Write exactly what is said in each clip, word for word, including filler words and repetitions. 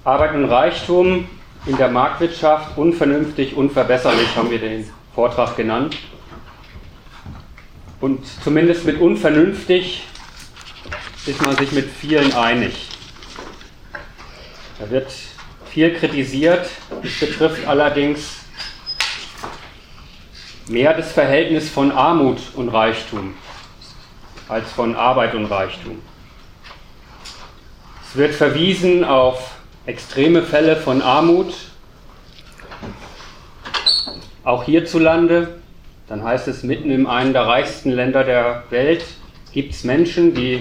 Arbeit und Reichtum in der Marktwirtschaft, unvernünftig, unverbesserlich, haben wir den Vortrag genannt. Und zumindest mit unvernünftig ist man sich mit vielen einig. Da wird viel kritisiert. Es betrifft allerdings mehr das Verhältnis von Armut und Reichtum als von Arbeit und Reichtum. Es wird verwiesen auf extreme Fälle von Armut, auch hierzulande. Dann heißt es, mitten in einem der reichsten Länder der Welt gibt es Menschen, die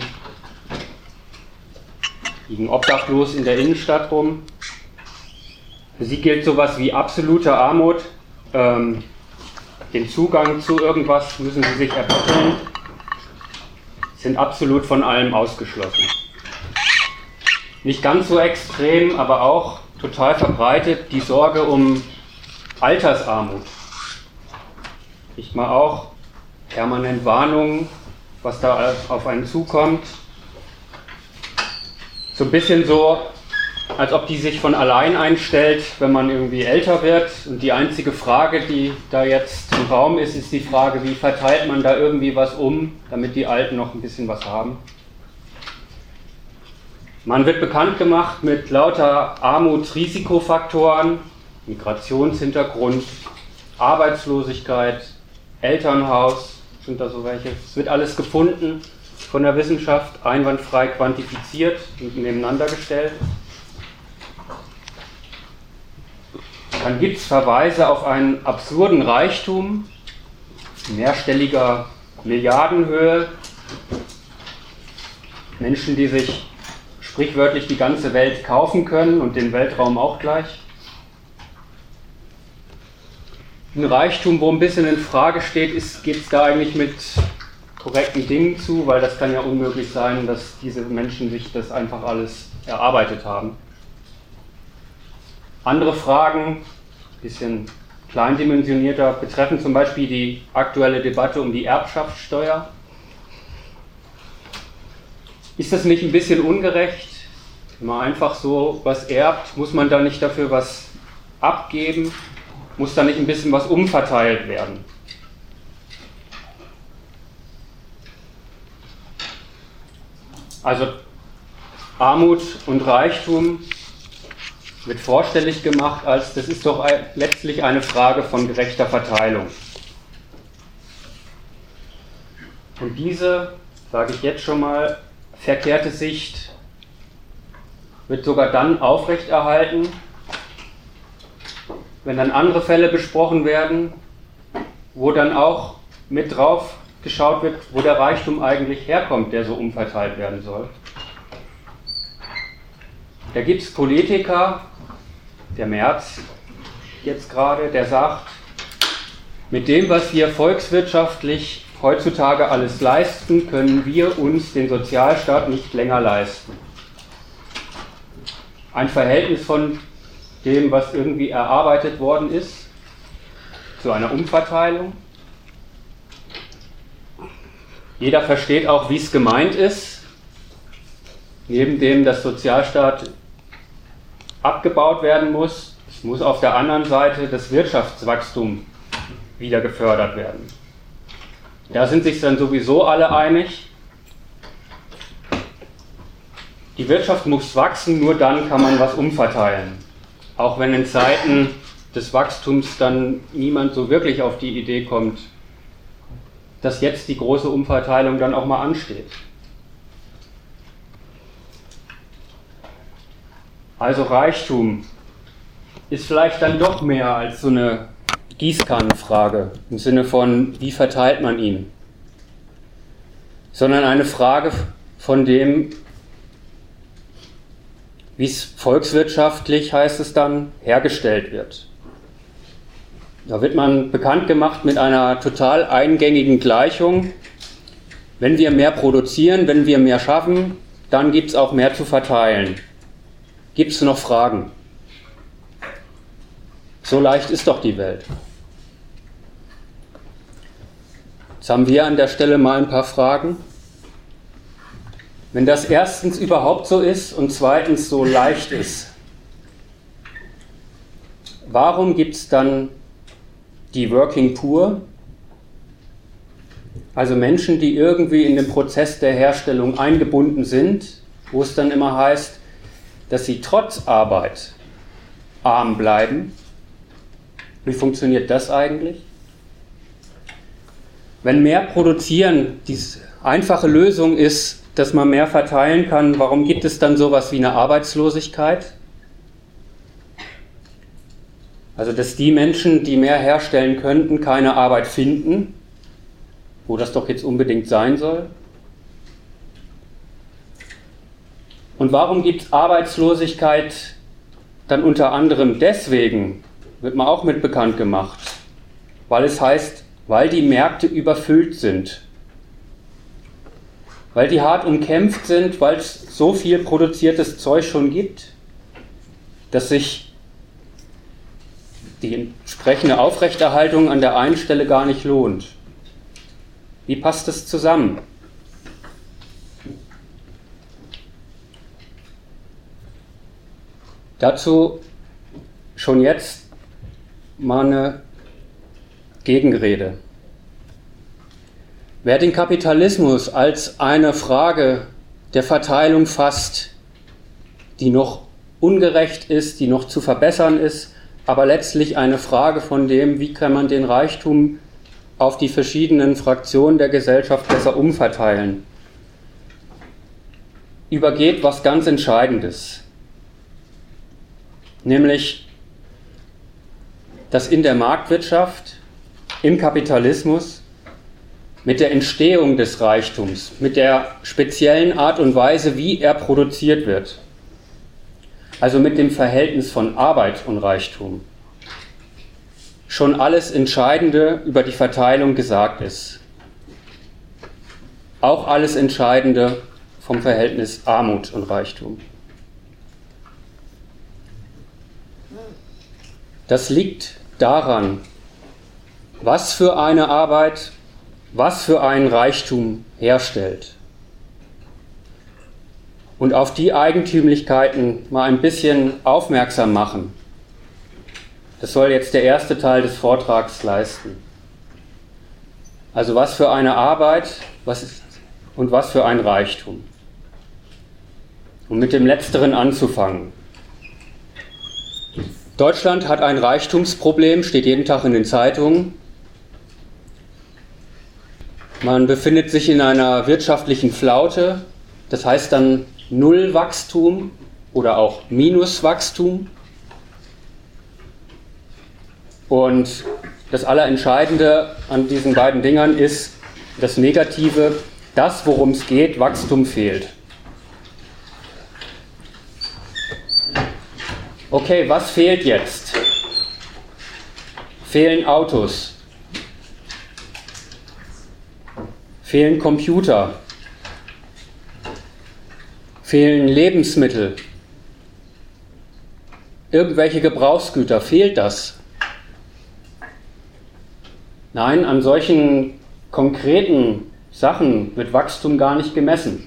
liegen obdachlos in der Innenstadt rum. Für sie gilt sowas wie absolute Armut. Ähm, den Zugang zu irgendwas müssen sie sich erbetteln, sind absolut von allem ausgeschlossen. Nicht ganz so extrem, aber auch total verbreitet die Sorge um Altersarmut. Kriegt man auch permanent Warnungen, was da auf einen zukommt. So ein bisschen so, als ob die sich von allein einstellt, wenn man irgendwie älter wird. Und die einzige Frage, die da jetzt im Raum ist, ist die Frage, wie verteilt man da irgendwie was um, damit die Alten noch ein bisschen was haben. Man wird bekannt gemacht mit lauter Armutsrisikofaktoren, Migrationshintergrund, Arbeitslosigkeit, Elternhaus, sind da so welche. Es wird alles gefunden von der Wissenschaft, einwandfrei quantifiziert und nebeneinander gestellt. Dann gibt es Verweise auf einen absurden Reichtum, mehrstelliger Milliardenhöhe, Menschen, die sich sprichwörtlich die ganze Welt kaufen können und den Weltraum auch gleich. Ein Reichtum, wo ein bisschen in Frage steht, ist, geht es da eigentlich mit korrekten Dingen zu, weil das kann ja unmöglich sein, dass diese Menschen sich das einfach alles erarbeitet haben. Andere Fragen, ein bisschen kleindimensionierter, betreffen zum Beispiel die aktuelle Debatte um die Erbschaftssteuer. Ist das nicht ein bisschen ungerecht? Wenn man einfach so was erbt, muss man da nicht dafür was abgeben? Muss da nicht ein bisschen was umverteilt werden? Also Armut und Reichtum wird vorstellig gemacht als, das ist doch letztlich eine Frage von gerechter Verteilung. Und diese, sage ich jetzt schon mal, verkehrte Sicht wird sogar dann aufrechterhalten, wenn dann andere Fälle besprochen werden, wo dann auch mit drauf geschaut wird, wo der Reichtum eigentlich herkommt, der so umverteilt werden soll. Da gibt es Politiker, der Merz jetzt gerade, der sagt, mit dem, was wir volkswirtschaftlich heutzutage alles leisten, können wir uns den Sozialstaat nicht länger leisten. Ein Verhältnis von dem, was irgendwie erarbeitet worden ist, zu einer Umverteilung. Jeder versteht auch, wie es gemeint ist, neben dem der Sozialstaat abgebaut werden muss. Es muss auf der anderen Seite das Wirtschaftswachstum wieder gefördert werden. Da sind sich dann sowieso alle einig. Die Wirtschaft muss wachsen, nur dann kann man was umverteilen. Auch wenn in Zeiten des Wachstums dann niemand so wirklich auf die Idee kommt, dass jetzt die große Umverteilung dann auch mal ansteht. Also Reichtum ist vielleicht dann doch mehr als so eine Gießkannenfrage im Sinne von, wie verteilt man ihn, sondern eine Frage von dem, wie es volkswirtschaftlich, heißt es dann, hergestellt wird. Da wird man bekannt gemacht mit einer total eingängigen Gleichung. Wenn wir mehr produzieren, wenn wir mehr schaffen, dann gibt es auch mehr zu verteilen. Gibt es noch Fragen? So leicht ist doch die Welt. Jetzt haben wir an der Stelle mal ein paar Fragen. Wenn das erstens überhaupt so ist und zweitens so leicht ist, warum gibt es dann die Working Poor? Also Menschen, die irgendwie in den Prozess der Herstellung eingebunden sind, wo es dann immer heißt, dass sie trotz Arbeit arm bleiben. Wie funktioniert das eigentlich? Wenn mehr produzieren die einfache Lösung ist, dass man mehr verteilen kann, warum gibt es dann sowas wie eine Arbeitslosigkeit? Also dass die Menschen, die mehr herstellen könnten, keine Arbeit finden, wo das doch jetzt unbedingt sein soll. Und warum gibt es Arbeitslosigkeit dann unter anderem deswegen, wird man auch mit bekannt gemacht, weil es heißt, weil die Märkte überfüllt sind, weil die hart umkämpft sind, weil es so viel produziertes Zeug schon gibt, dass sich die entsprechende Aufrechterhaltung an der einen Stelle gar nicht lohnt. Wie passt das zusammen? Dazu schon jetzt mal eine Gegenrede. Wer den Kapitalismus als eine Frage der Verteilung fasst, die noch ungerecht ist, die noch zu verbessern ist, aber letztlich eine Frage von dem, wie kann man den Reichtum auf die verschiedenen Fraktionen der Gesellschaft besser umverteilen, übergeht was ganz Entscheidendes. Nämlich, dass in der Marktwirtschaft, im Kapitalismus, mit der Entstehung des Reichtums, mit der speziellen Art und Weise, wie er produziert wird, also mit dem Verhältnis von Arbeit und Reichtum, schon alles Entscheidende über die Verteilung gesagt ist. Auch alles Entscheidende vom Verhältnis Armut und Reichtum. Das liegt daran, was für eine Arbeit, was für einen Reichtum herstellt. Und auf die Eigentümlichkeiten mal ein bisschen aufmerksam machen. Das soll jetzt der erste Teil des Vortrags leisten. Also was für eine Arbeit was ist, und was für ein Reichtum. Um mit dem Letzteren anzufangen. Deutschland hat ein Reichtumsproblem, steht jeden Tag in den Zeitungen. Man befindet sich in einer wirtschaftlichen Flaute, das heißt dann Nullwachstum oder auch Minuswachstum. Und das Allerentscheidende an diesen beiden Dingern ist das Negative, das, worum es geht, Wachstum fehlt. Okay, was fehlt jetzt? Fehlen Autos, fehlen Computer, fehlen Lebensmittel, irgendwelche Gebrauchsgüter, fehlt das? Nein, an solchen konkreten Sachen wird Wachstum gar nicht gemessen.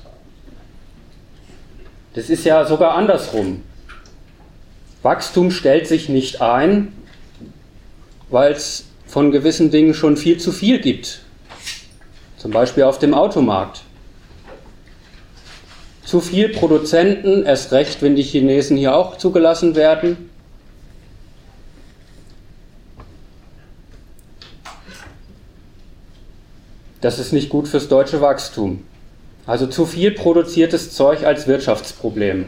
Das ist ja sogar andersrum. Wachstum stellt sich nicht ein, weil es von gewissen Dingen schon viel zu viel gibt. Zum Beispiel auf dem Automarkt. Zu viel Produzenten, erst recht, wenn die Chinesen hier auch zugelassen werden. Das ist nicht gut fürs deutsche Wachstum. Also zu viel produziertes Zeug als Wirtschaftsproblem.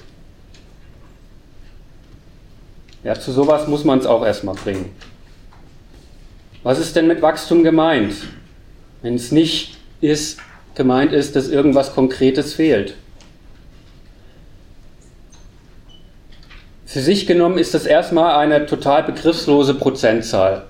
Ja, zu sowas muss man es auch erstmal bringen. Was ist denn mit Wachstum gemeint? Wenn es nicht ist, gemeint ist, dass irgendwas Konkretes fehlt. Für sich genommen ist das erstmal eine total begriffslose Prozentzahl.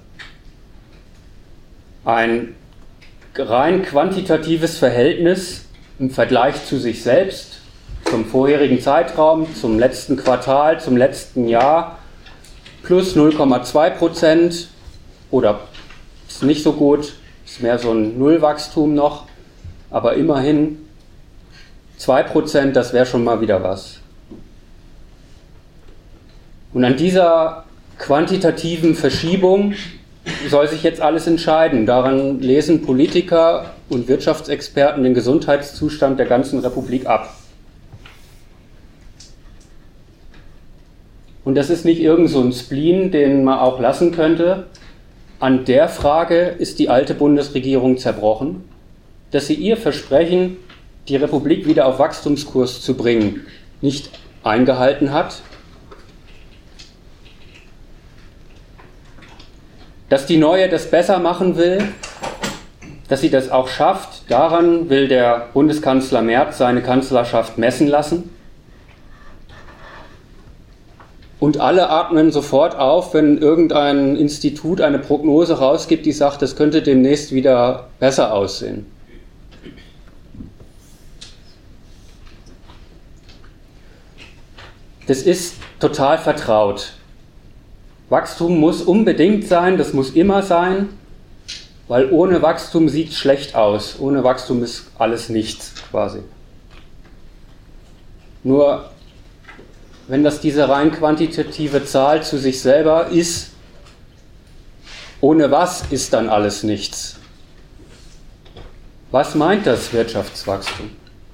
Ein rein quantitatives Verhältnis im Vergleich zu sich selbst, zum vorherigen Zeitraum, zum letzten Quartal, zum letzten Jahr, plus null Komma zwei Prozent oder ist nicht so gut, ist mehr so ein Nullwachstum noch, aber immerhin zwei Prozent, das wäre schon mal wieder was. Und an dieser quantitativen Verschiebung soll sich jetzt alles entscheiden. Daran lesen Politiker und Wirtschaftsexperten den Gesundheitszustand der ganzen Republik ab. Und das ist nicht irgend so ein Spleen, den man auch lassen könnte. An der Frage ist die alte Bundesregierung zerbrochen, dass sie ihr Versprechen, die Republik wieder auf Wachstumskurs zu bringen, nicht eingehalten hat. Dass die neue das besser machen will, dass sie das auch schafft, daran will der Bundeskanzler Merz seine Kanzlerschaft messen lassen. Und alle atmen sofort auf, wenn irgendein Institut eine Prognose rausgibt, die sagt, das könnte demnächst wieder besser aussehen. Das ist total vertraut. Wachstum muss unbedingt sein, das muss immer sein, weil ohne Wachstum sieht es schlecht aus. Ohne Wachstum ist alles nichts quasi. Nur wenn das diese rein quantitative Zahl zu sich selber ist, ohne was ist dann alles nichts? Was meint das Wirtschaftswachstum?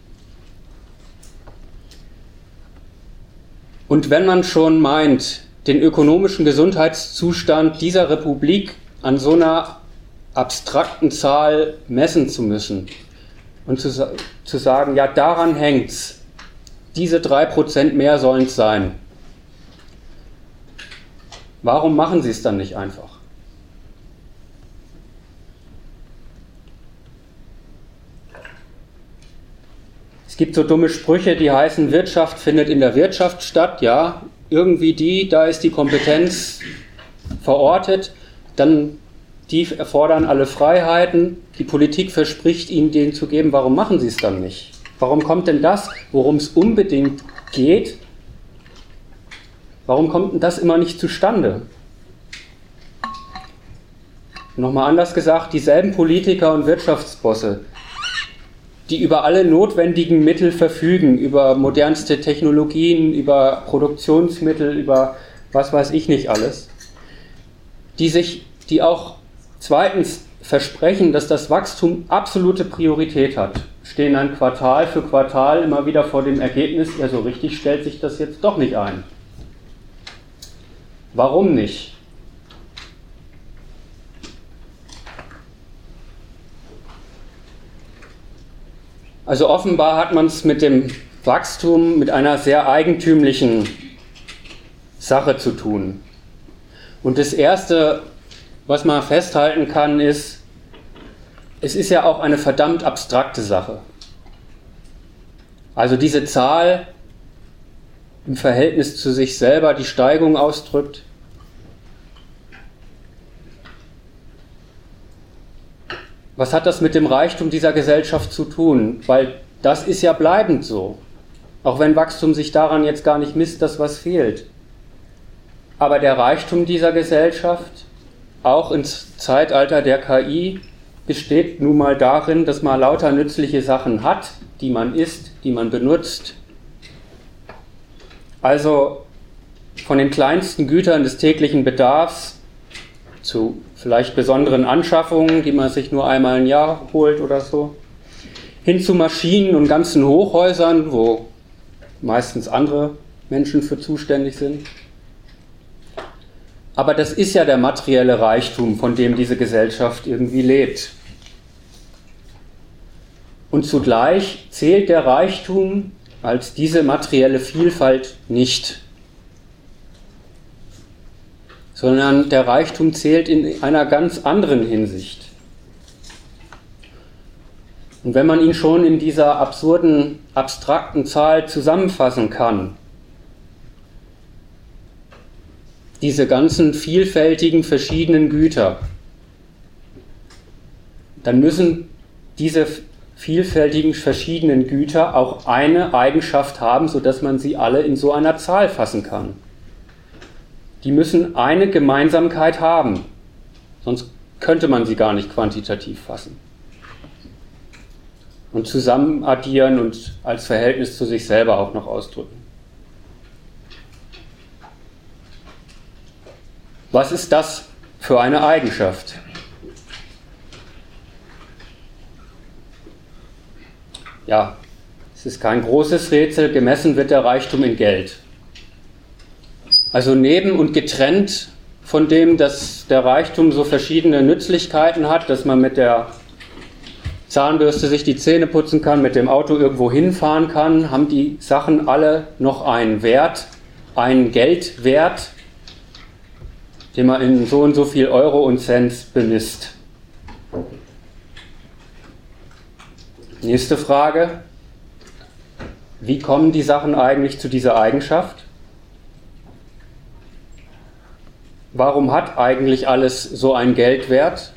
Und wenn man schon meint, den ökonomischen Gesundheitszustand dieser Republik an so einer abstrakten Zahl messen zu müssen und zu, zu sagen, ja, daran hängt's, diese drei Prozent mehr sollen es sein. Warum machen Sie es dann nicht einfach? Es gibt so dumme Sprüche, die heißen, Wirtschaft findet in der Wirtschaft statt. Ja, irgendwie die, da ist die Kompetenz verortet, dann die erfordern alle Freiheiten, die Politik verspricht ihnen den zu geben, warum machen sie es dann nicht? Warum kommt denn das, worum es unbedingt geht, warum kommt denn das immer nicht zustande? Nochmal anders gesagt, dieselben Politiker und Wirtschaftsbosse, die über alle notwendigen Mittel verfügen, über modernste Technologien, über Produktionsmittel, über was weiß ich nicht alles, die sich, die auch zweitens versprechen, dass das Wachstum absolute Priorität hat, stehen dann Quartal für Quartal immer wieder vor dem Ergebnis, ja, so richtig stellt sich das jetzt doch nicht ein. Warum nicht? Also offenbar hat man es mit dem Wachstum mit einer sehr eigentümlichen Sache zu tun. Und das Erste, was man festhalten kann, ist, es ist ja auch eine verdammt abstrakte Sache. Also diese Zahl im Verhältnis zu sich selber die Steigung ausdrückt. Was hat das mit dem Reichtum dieser Gesellschaft zu tun? Weil das ist ja bleibend so. Auch wenn Wachstum sich daran jetzt gar nicht misst, dass was fehlt. Aber der Reichtum dieser Gesellschaft, auch ins Zeitalter der K I, besteht nun mal darin, dass man lauter nützliche Sachen hat, die man isst, die man benutzt. Also von den kleinsten Gütern des täglichen Bedarfs zu vielleicht besonderen Anschaffungen, die man sich nur einmal im Jahr holt oder so, hin zu Maschinen und ganzen Hochhäusern, wo meistens andere Menschen für zuständig sind. Aber das ist ja der materielle Reichtum, von dem diese Gesellschaft irgendwie lebt. Und zugleich zählt der Reichtum als diese materielle Vielfalt nicht, sondern der Reichtum zählt in einer ganz anderen Hinsicht. Und wenn man ihn schon in dieser absurden, abstrakten Zahl zusammenfassen kann, diese ganzen vielfältigen, verschiedenen Güter, dann müssen diese vielfältigen, verschiedenen Güter auch eine Eigenschaft haben, sodass man sie alle in so einer Zahl fassen kann. Die müssen eine Gemeinsamkeit haben, sonst könnte man sie gar nicht quantitativ fassen. Und zusammen addieren und als Verhältnis zu sich selber auch noch ausdrücken. Was ist das für eine Eigenschaft? Ja, es ist kein großes Rätsel, gemessen wird der Reichtum in Geld. Also neben und getrennt von dem, dass der Reichtum so verschiedene Nützlichkeiten hat, dass man mit der Zahnbürste sich die Zähne putzen kann, mit dem Auto irgendwo hinfahren kann, haben die Sachen alle noch einen Wert, einen Geldwert, den man in so und so viel Euro und Cent bemisst. Nächste Frage: Wie kommen die Sachen eigentlich zu dieser Eigenschaft? Warum hat eigentlich alles so einen Geldwert?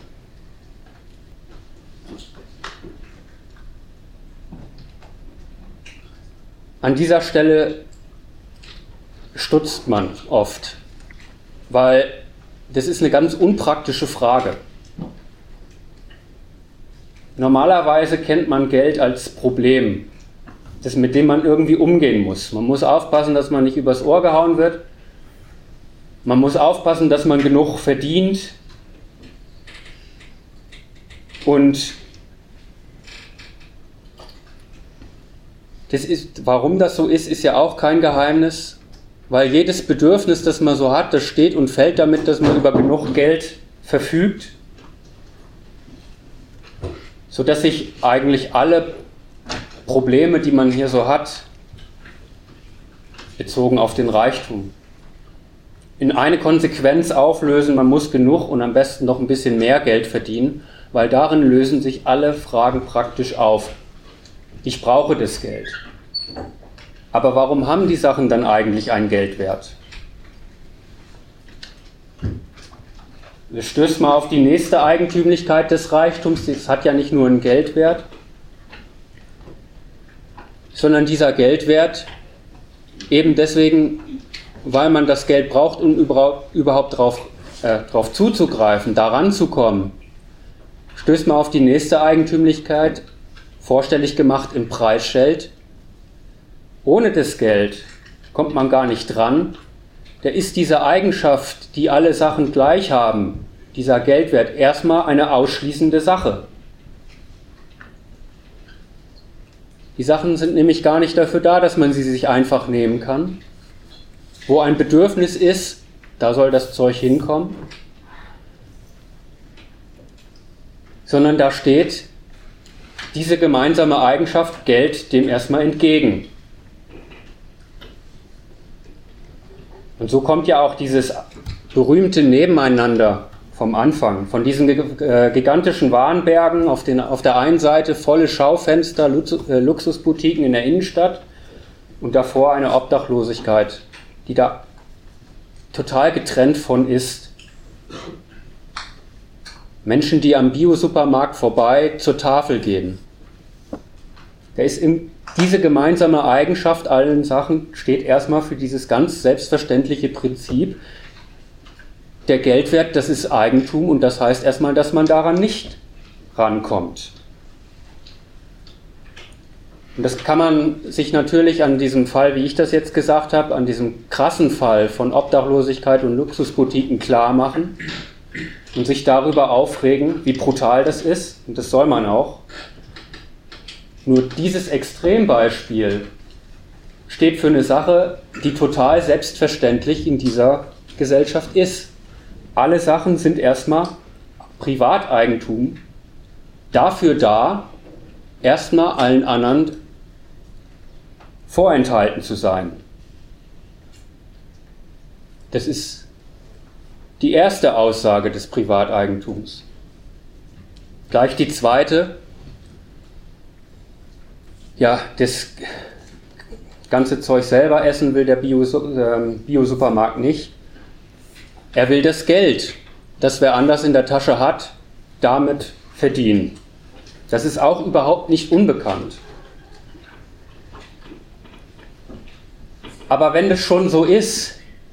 An dieser Stelle stutzt man oft, weil das ist eine ganz unpraktische Frage. Normalerweise kennt man Geld als Problem, das mit dem man irgendwie umgehen muss. Man muss aufpassen, dass man nicht übers Ohr gehauen wird. Man muss aufpassen, dass man genug verdient. Und das ist, warum das so ist, ist ja auch kein Geheimnis, weil jedes Bedürfnis, das man so hat, das steht und fällt damit, dass man über genug Geld verfügt, sodass sich eigentlich alle Probleme, die man hier so hat, bezogen auf den Reichtum, in eine Konsequenz auflösen: Man muss genug und am besten noch ein bisschen mehr Geld verdienen, weil darin lösen sich alle Fragen praktisch auf. Ich brauche das Geld. Aber warum haben die Sachen dann eigentlich einen Geldwert? Wir stößen mal auf die nächste Eigentümlichkeit des Reichtums. Es hat ja nicht nur einen Geldwert, sondern dieser Geldwert eben deswegen, weil man das Geld braucht, um überhaupt darauf äh, drauf zuzugreifen, daran zu kommen, stößt man auf die nächste Eigentümlichkeit, vorstellig gemacht im Preisschild. Ohne das Geld kommt man gar nicht dran. Da ist diese Eigenschaft, die alle Sachen gleich haben, dieser Geldwert, erstmal eine ausschließende Sache. Die Sachen sind nämlich gar nicht dafür da, dass man sie sich einfach nehmen kann. Wo ein Bedürfnis ist, da soll das Zeug hinkommen. Sondern da steht diese gemeinsame Eigenschaft Geld dem erstmal entgegen. Und so kommt ja auch dieses berühmte Nebeneinander vom Anfang, von diesen gigantischen Warenbergen, auf, den, auf der einen Seite volle Schaufenster, Luxusboutiquen in der Innenstadt und davor eine Obdachlosigkeit, die da total getrennt von ist. Menschen, die am Bio-Supermarkt vorbei zur Tafel gehen. Da ist im, diese gemeinsame Eigenschaft allen Sachen steht erstmal für dieses ganz selbstverständliche Prinzip, der Geldwert, das ist Eigentum und das heißt erstmal, dass man daran nicht rankommt. Und das kann man sich natürlich an diesem Fall, wie ich das jetzt gesagt habe, an diesem krassen Fall von Obdachlosigkeit und Luxusboutiquen klar machen und sich darüber aufregen, wie brutal das ist, und das soll man auch. Nur dieses Extrembeispiel steht für eine Sache, die total selbstverständlich in dieser Gesellschaft ist. Alle Sachen sind erstmal Privateigentum, dafür da, erstmal allen anderen vorenthalten zu sein. Das ist die erste Aussage des Privateigentums. Gleich die zweite: Ja, das ganze Zeug selber essen will der Bio-Supermarkt nicht. Er will das Geld, das wer anders in der Tasche hat, damit verdienen. Das ist auch überhaupt nicht unbekannt. Aber wenn das schon so ist,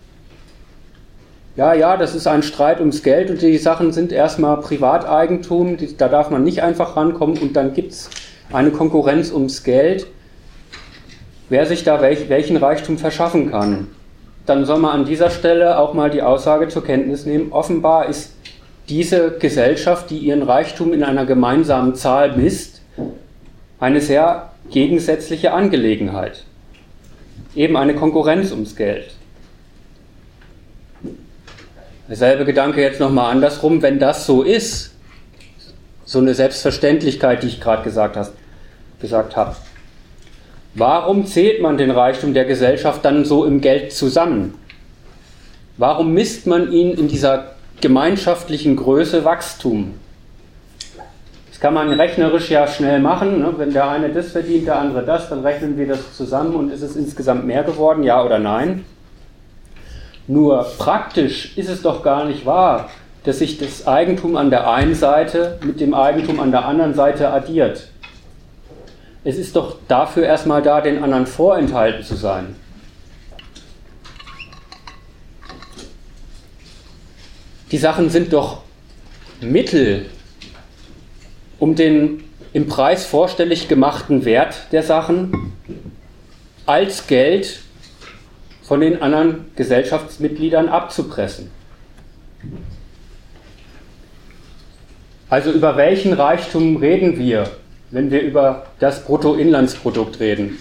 ja, ja, das ist ein Streit ums Geld und die Sachen sind erstmal Privateigentum, die, da darf man nicht einfach rankommen und dann gibt es eine Konkurrenz ums Geld, wer sich da welch, welchen Reichtum verschaffen kann. dann soll man an dieser Stelle auch mal die Aussage zur Kenntnis nehmen, offenbar ist diese Gesellschaft, die ihren Reichtum in einer gemeinsamen Zahl misst, eine sehr gegensätzliche Angelegenheit. Eben eine Konkurrenz ums Geld. Derselbe Gedanke jetzt nochmal andersrum, wenn das so ist, so eine Selbstverständlichkeit, die ich gerade gesagt, hast, gesagt habe, warum zählt man den Reichtum der Gesellschaft dann so im Geld zusammen? Warum misst man ihn in dieser gemeinschaftlichen Größe Wachstum? Das kann man rechnerisch ja schnell machen, ne? Wenn der eine das verdient, der andere das, dann rechnen wir das zusammen und ist es insgesamt mehr geworden, ja oder nein? Nur praktisch ist es doch gar nicht wahr, dass sich das Eigentum an der einen Seite mit dem Eigentum an der anderen Seite addiert. Es ist doch dafür erstmal da, den anderen vorenthalten zu sein. Die Sachen sind doch Mittel, um den im Preis vorstellig gemachten Wert der Sachen als Geld von den anderen Gesellschaftsmitgliedern abzupressen. Also über welchen Reichtum reden wir, wenn wir über das Bruttoinlandsprodukt reden?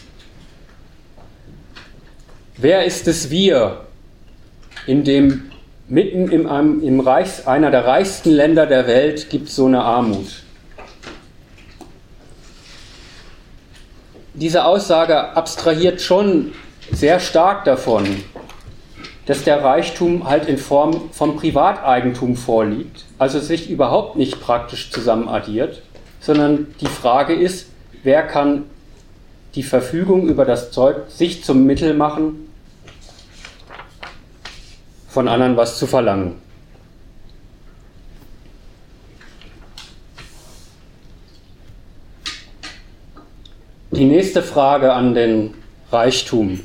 Wer ist es wir, in dem mitten im, im Reichs, einer der reichsten Länder der Welt gibt es so eine Armut? Diese Aussage abstrahiert schon sehr stark davon, dass der Reichtum halt in Form von Privateigentum vorliegt, also sich überhaupt nicht praktisch zusammenaddiert, sondern die Frage ist, wer kann die Verfügung über das Zeug sich zum Mittel machen, von anderen was zu verlangen. Die nächste Frage an den Reichtum.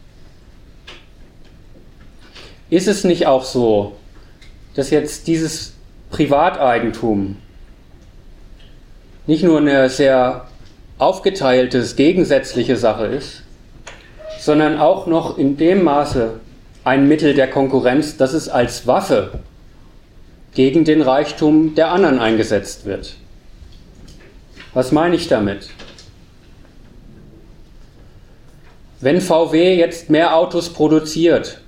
Ist es nicht auch so, dass jetzt dieses Privateigentum nicht nur eine sehr aufgeteilte, gegensätzliche Sache ist, sondern auch noch in dem Maße ein Mittel der Konkurrenz, dass es als Waffe gegen den Reichtum der anderen eingesetzt wird? Was meine ich damit? Wenn V W jetzt mehr Autos produziert,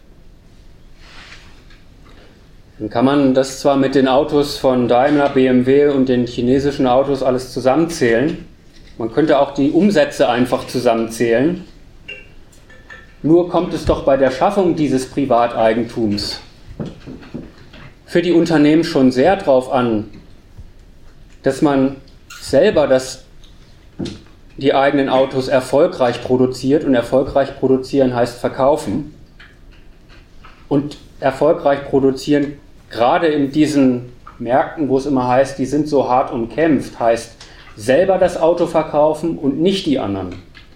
dann kann man das zwar mit den Autos von Daimler, B M W und den chinesischen Autos alles zusammenzählen. Man könnte auch die Umsätze einfach zusammenzählen. Nur kommt es doch bei der Schaffung dieses Privateigentums für die Unternehmen schon sehr darauf an, dass man selber das, die eigenen Autos erfolgreich produziert. Und erfolgreich produzieren heißt verkaufen. Und erfolgreich produzieren, gerade in diesen Märkten, wo es immer heißt, die sind so hart umkämpft, heißt selber das Auto verkaufen und nicht die anderen.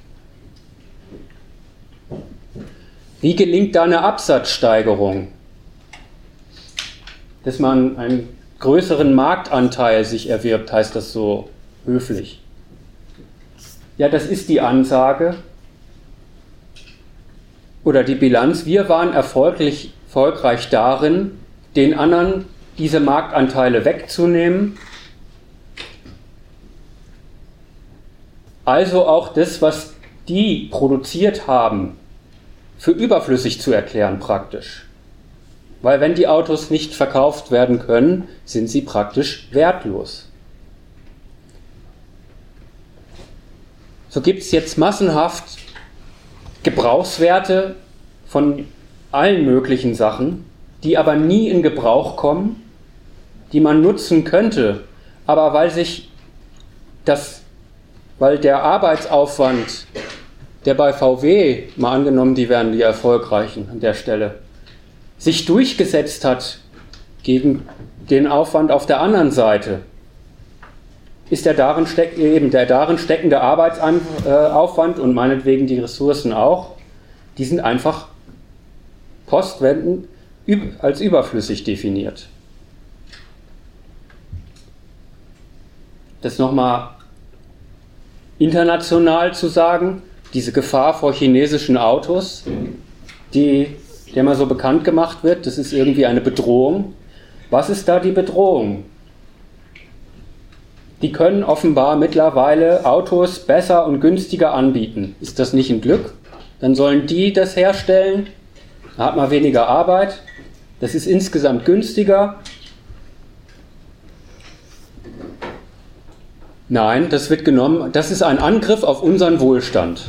Wie gelingt da eine Absatzsteigerung? Dass man einen größeren Marktanteil sich erwirbt, heißt das so höflich. Ja, das ist die Ansage oder die Bilanz. Wir waren erfolgreich, erfolgreich darin, den anderen diese Marktanteile wegzunehmen. Also auch das, was die produziert haben, für überflüssig zu erklären praktisch. Weil wenn die Autos nicht verkauft werden können, sind sie praktisch wertlos. So gibt es jetzt massenhaft Gebrauchswerte von allen möglichen Sachen, die aber nie in Gebrauch kommen, die man nutzen könnte, aber weil sich das, weil der Arbeitsaufwand, der bei V W, mal angenommen, die wären die Erfolgreichen an der Stelle, sich durchgesetzt hat gegen den Aufwand auf der anderen Seite, ist der darin, steck, eben der darin steckende Arbeitsaufwand und meinetwegen die Ressourcen auch, die sind einfach postwendend als überflüssig definiert. Das nochmal international zu sagen, diese Gefahr vor chinesischen Autos, die, der mal so bekannt gemacht wird, das ist irgendwie eine Bedrohung. Was ist da die Bedrohung? Die können offenbar mittlerweile Autos besser und günstiger anbieten. Ist das nicht ein Glück? Dann sollen die das herstellen, da hat man weniger Arbeit, das ist insgesamt günstiger. Nein, das wird genommen, das ist ein Angriff auf unseren Wohlstand.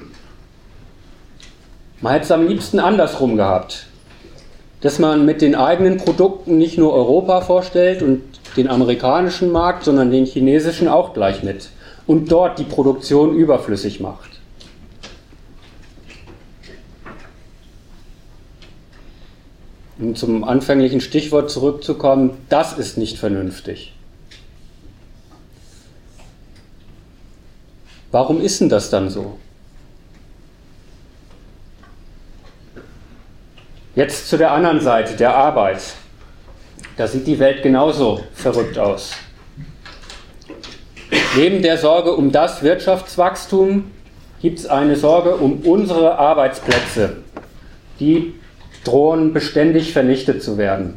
Man hätte es am liebsten andersrum gehabt, dass man mit den eigenen Produkten nicht nur Europa vorstellt und den amerikanischen Markt, sondern den chinesischen auch gleich mit und dort die Produktion überflüssig macht. Um zum anfänglichen Stichwort zurückzukommen, das ist nicht vernünftig. Warum ist denn das dann so? Jetzt zu der anderen Seite, der Arbeit. Da sieht die Welt genauso verrückt aus. Neben der Sorge um das Wirtschaftswachstum gibt es eine Sorge um unsere Arbeitsplätze. Die drohen beständig vernichtet zu werden.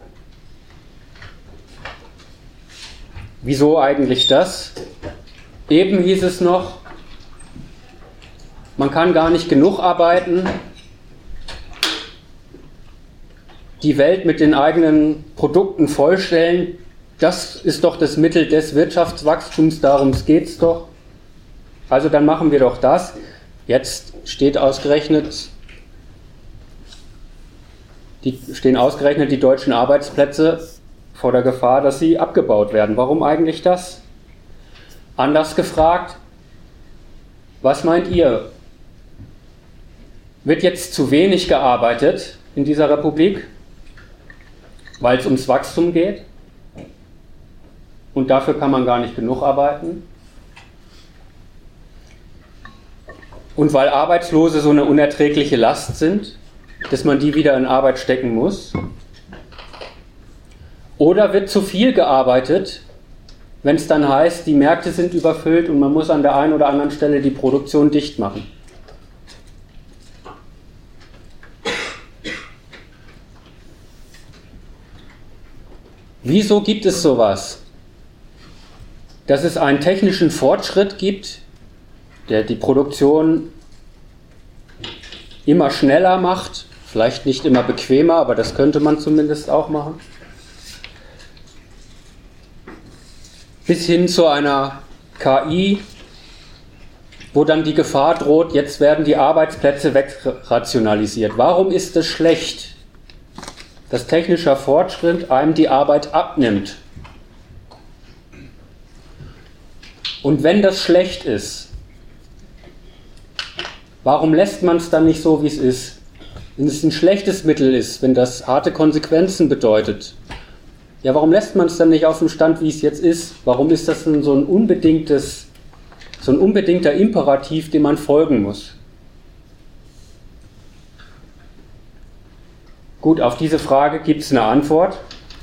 Wieso eigentlich das? Eben hieß es noch, man kann gar nicht genug arbeiten, die Welt mit den eigenen Produkten vollstellen, das ist doch das Mittel des Wirtschaftswachstums, darum geht es doch. Also dann machen wir doch das. Jetzt steht ausgerechnet, die, stehen ausgerechnet die deutschen Arbeitsplätze vor der Gefahr, dass sie abgebaut werden. Warum eigentlich das? Anders gefragt, was meint ihr? Wird jetzt zu wenig gearbeitet in dieser Republik, weil es ums Wachstum geht? Und dafür kann man gar nicht genug arbeiten? Und weil Arbeitslose so eine unerträgliche Last sind, dass man die wieder in Arbeit stecken muss? Oder wird zu viel gearbeitet, wenn es dann heißt, die Märkte sind überfüllt und man muss an der einen oder anderen Stelle die Produktion dicht machen? Wieso gibt es sowas? Dass es einen technischen Fortschritt gibt, der die Produktion immer schneller macht, vielleicht nicht immer bequemer, aber das könnte man zumindest auch machen. Bis hin zu einer K I, wo dann die Gefahr droht, jetzt werden die Arbeitsplätze wegrationalisiert. Warum ist es schlecht, dass technischer Fortschritt einem die Arbeit abnimmt? Und wenn das schlecht ist, warum lässt man es dann nicht so, wie es ist? Wenn es ein schlechtes Mittel ist, wenn das harte Konsequenzen bedeutet, ja, warum lässt man es dann nicht auf dem Stand, wie es jetzt ist? Warum ist das denn so ein unbedingtes, so ein unbedingter Imperativ, dem man folgen muss? Gut, auf diese Frage gibt es eine Antwort.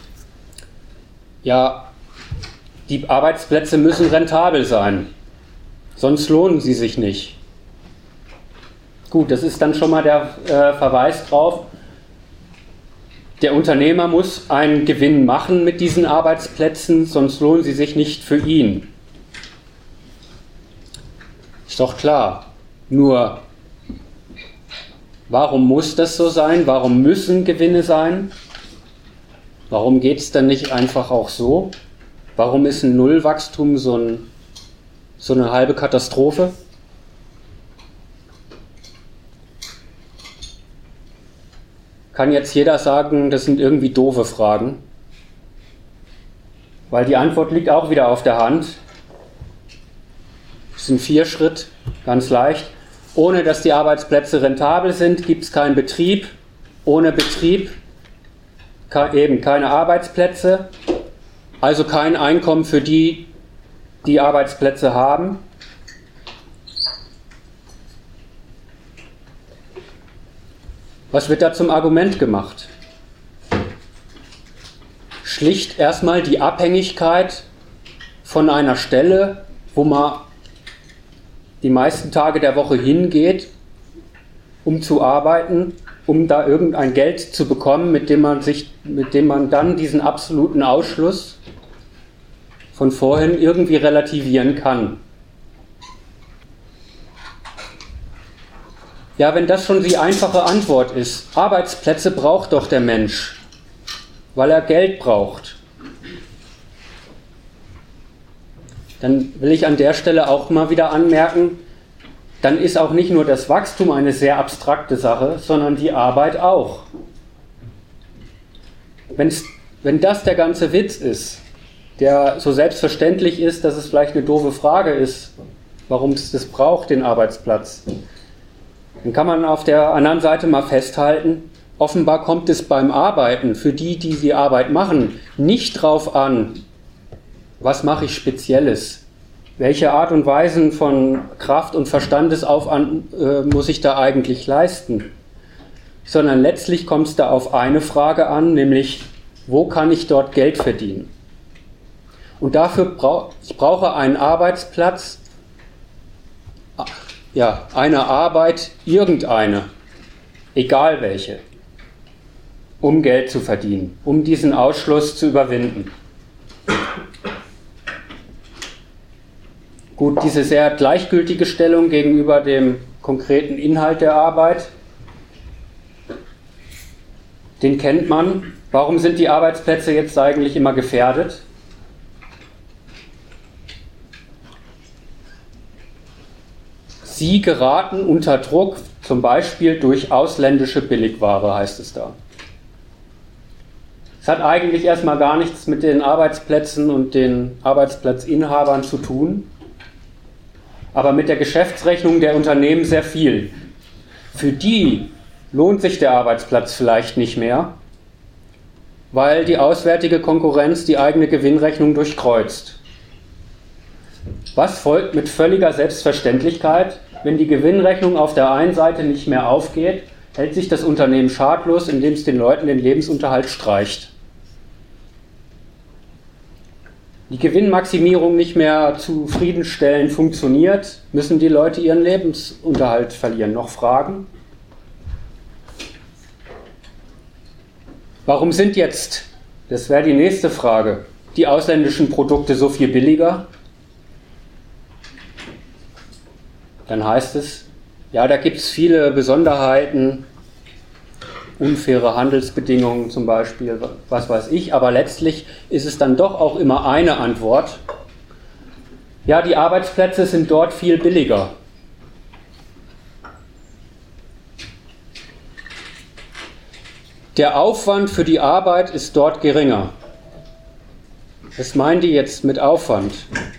Ja, die Arbeitsplätze müssen rentabel sein, sonst lohnen sie sich nicht. Gut, das ist dann schon mal der äh, Verweis drauf. Der Unternehmer muss einen Gewinn machen mit diesen Arbeitsplätzen, sonst lohnen sie sich nicht für ihn. Ist doch klar. Nur, warum muss das so sein? Warum müssen Gewinne sein? Warum geht es dann nicht einfach auch so? Warum ist ein Nullwachstum so, ein, so eine halbe Katastrophe? Kann jetzt jeder sagen, das sind irgendwie doofe Fragen? Weil die Antwort liegt auch wieder auf der Hand. Das ist ein Vierschritt, ganz leicht. Ohne dass die Arbeitsplätze rentabel sind, gibt es keinen Betrieb. Ohne Betrieb eben keine Arbeitsplätze. Also kein Einkommen für die, die Arbeitsplätze haben. Was wird da zum Argument gemacht? Schlicht erstmal die Abhängigkeit von einer Stelle, wo man die meisten Tage der Woche hingeht, um zu arbeiten, um da irgendein Geld zu bekommen, mit dem man sich, mit dem man dann diesen absoluten Ausschluss von vorhin irgendwie relativieren kann. Ja, wenn das schon die einfache Antwort ist, Arbeitsplätze braucht doch der Mensch, weil er Geld braucht, dann will ich an der Stelle auch mal wieder anmerken, dann ist auch nicht nur das Wachstum eine sehr abstrakte Sache, sondern die Arbeit auch. Wenn's, wenn das der ganze Witz ist, der so selbstverständlich ist, dass es vielleicht eine doofe Frage ist, warum es das braucht, den Arbeitsplatz, dann kann man auf der anderen Seite mal festhalten, offenbar kommt es beim Arbeiten für die, die die Arbeit machen, nicht drauf an, was mache ich Spezielles, welche Art und Weisen von Kraft- und Verstandesaufwand äh, muss ich da eigentlich leisten, sondern letztlich kommt es da auf eine Frage an, nämlich, wo kann ich dort Geld verdienen? Und dafür brauche ich brauche einen Arbeitsplatz, ja, eine Arbeit, irgendeine, egal welche, um Geld zu verdienen, um diesen Ausschluss zu überwinden. Gut, diese sehr gleichgültige Stellung gegenüber dem konkreten Inhalt der Arbeit, den kennt man. Warum sind die Arbeitsplätze jetzt eigentlich immer gefährdet? Sie geraten unter Druck, zum Beispiel durch ausländische Billigware, heißt es da. Es hat eigentlich erstmal gar nichts mit den Arbeitsplätzen und den Arbeitsplatzinhabern zu tun, aber mit der Geschäftsrechnung der Unternehmen sehr viel. Für die lohnt sich der Arbeitsplatz vielleicht nicht mehr, weil die auswärtige Konkurrenz die eigene Gewinnrechnung durchkreuzt. Was folgt mit völliger Selbstverständlichkeit? Wenn die Gewinnrechnung auf der einen Seite nicht mehr aufgeht, hält sich das Unternehmen schadlos, indem es den Leuten den Lebensunterhalt streicht. Die Gewinnmaximierung nicht mehr zufriedenstellend funktioniert, müssen die Leute ihren Lebensunterhalt verlieren. Noch Fragen? Warum sind jetzt, das wäre die nächste Frage, die ausländischen Produkte so viel billiger? Dann heißt es, ja, da gibt es viele Besonderheiten, unfaire Handelsbedingungen zum Beispiel, was weiß ich, aber letztlich ist es dann doch auch immer eine Antwort. Ja, die Arbeitsplätze sind dort viel billiger. Der Aufwand für die Arbeit ist dort geringer. Was meinen die jetzt mit Aufwand?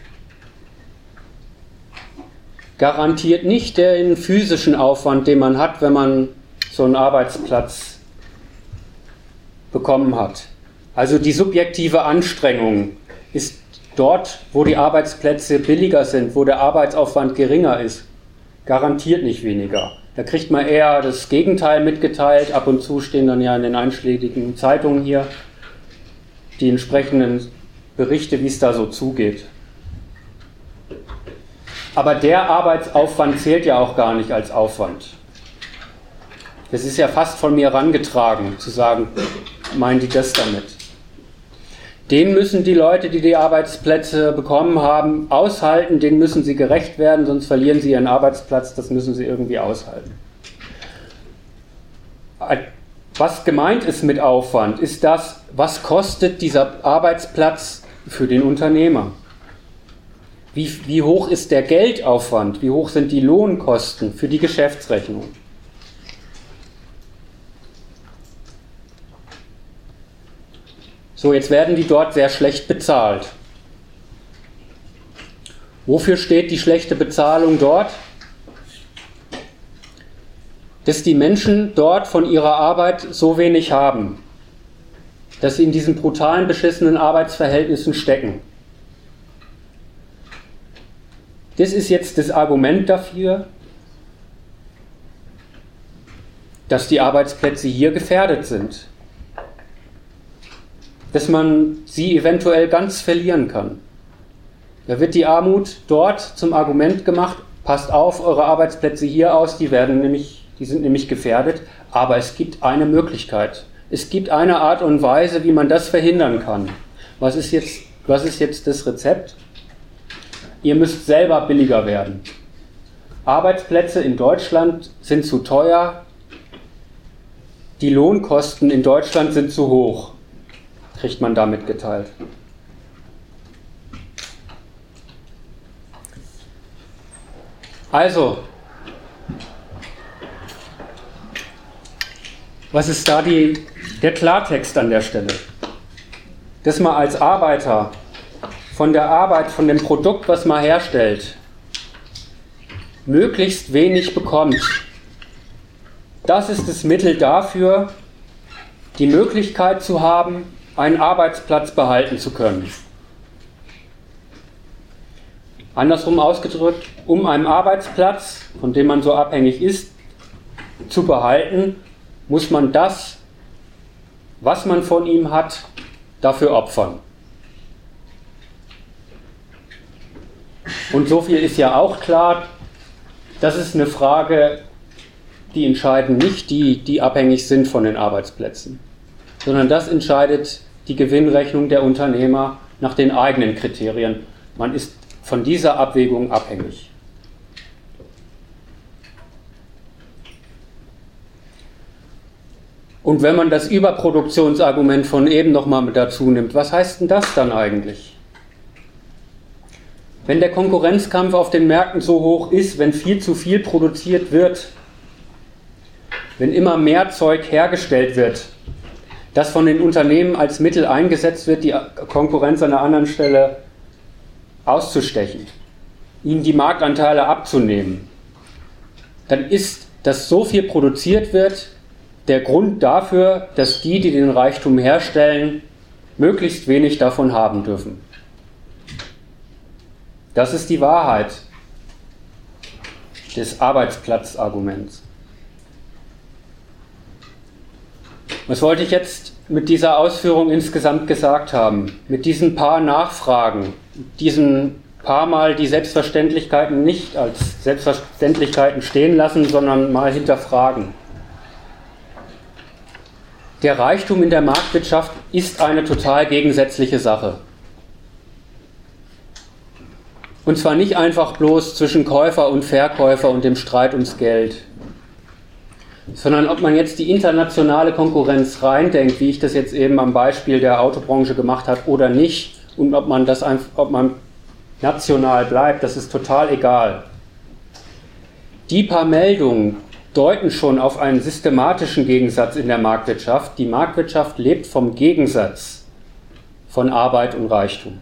Garantiert nicht den physischen Aufwand, den man hat, wenn man so einen Arbeitsplatz bekommen hat. Also die subjektive Anstrengung ist dort, wo die Arbeitsplätze billiger sind, wo der Arbeitsaufwand geringer ist, garantiert nicht weniger. Da kriegt man eher das Gegenteil mitgeteilt. Ab und zu stehen dann ja in den einschlägigen Zeitungen hier die entsprechenden Berichte, wie es da so zugeht. Aber der Arbeitsaufwand zählt ja auch gar nicht als Aufwand. Das ist ja fast von mir herangetragen, zu sagen, meinen die das damit? Den müssen die Leute, die die Arbeitsplätze bekommen haben, aushalten, denen müssen sie gerecht werden, sonst verlieren sie ihren Arbeitsplatz, das müssen sie irgendwie aushalten. Was gemeint ist mit Aufwand, ist das, was kostet dieser Arbeitsplatz für den Unternehmer? Wie, wie hoch ist der Geldaufwand? Wie hoch sind die Lohnkosten für die Geschäftsrechnung? So, jetzt werden die dort sehr schlecht bezahlt. Wofür steht die schlechte Bezahlung dort? Dass die Menschen dort von ihrer Arbeit so wenig haben, dass sie in diesen brutalen, beschissenen Arbeitsverhältnissen stecken. Das ist jetzt das Argument dafür, dass die Arbeitsplätze hier gefährdet sind. Dass man sie eventuell ganz verlieren kann. Da wird die Armut dort zum Argument gemacht, passt auf, eure Arbeitsplätze hier aus, die werden nämlich, die sind nämlich gefährdet, aber es gibt eine Möglichkeit. Es gibt eine Art und Weise, wie man das verhindern kann. Was ist jetzt, was ist jetzt das Rezept? Ihr müsst selber billiger werden. Arbeitsplätze in Deutschland sind zu teuer, die Lohnkosten in Deutschland sind zu hoch, kriegt man damit geteilt. Also, was ist da die, der Klartext an der Stelle? Dass man als Arbeiter von der Arbeit, von dem Produkt, was man herstellt, möglichst wenig bekommt. Das ist das Mittel dafür, die Möglichkeit zu haben, einen Arbeitsplatz behalten zu können. Andersrum ausgedrückt, um einen Arbeitsplatz, von dem man so abhängig ist, zu behalten, muss man das, was man von ihm hat, dafür opfern. Und so viel ist ja auch klar, das ist eine Frage, die entscheiden nicht die, die abhängig sind von den Arbeitsplätzen, sondern das entscheidet die Gewinnrechnung der Unternehmer nach den eigenen Kriterien. Man ist von dieser Abwägung abhängig. Und wenn man das Überproduktionsargument von eben nochmal mit dazu nimmt, was heißt denn das dann eigentlich? Wenn der Konkurrenzkampf auf den Märkten so hoch ist, wenn viel zu viel produziert wird, wenn immer mehr Zeug hergestellt wird, das von den Unternehmen als Mittel eingesetzt wird, die Konkurrenz an einer anderen Stelle auszustechen, ihnen die Marktanteile abzunehmen, dann ist, dass so viel produziert wird, der Grund dafür, dass die, die den Reichtum herstellen, möglichst wenig davon haben dürfen. Das ist die Wahrheit des Arbeitsplatzarguments. Was wollte ich jetzt mit dieser Ausführung insgesamt gesagt haben? Mit diesen paar Nachfragen, diesen paar Mal die Selbstverständlichkeiten nicht als Selbstverständlichkeiten stehen lassen, sondern mal hinterfragen. Der Reichtum in der Marktwirtschaft ist eine total gegensätzliche Sache. Und zwar nicht einfach bloß zwischen Käufer und Verkäufer und dem Streit ums Geld, sondern ob man jetzt die internationale Konkurrenz reindenkt, wie ich das jetzt eben am Beispiel der Autobranche gemacht habe, oder nicht, und ob man das einfach, ob man national bleibt, das ist total egal. Die paar Meldungen deuten schon auf einen systematischen Gegensatz in der Marktwirtschaft. Die Marktwirtschaft lebt vom Gegensatz von Arbeit und Reichtum.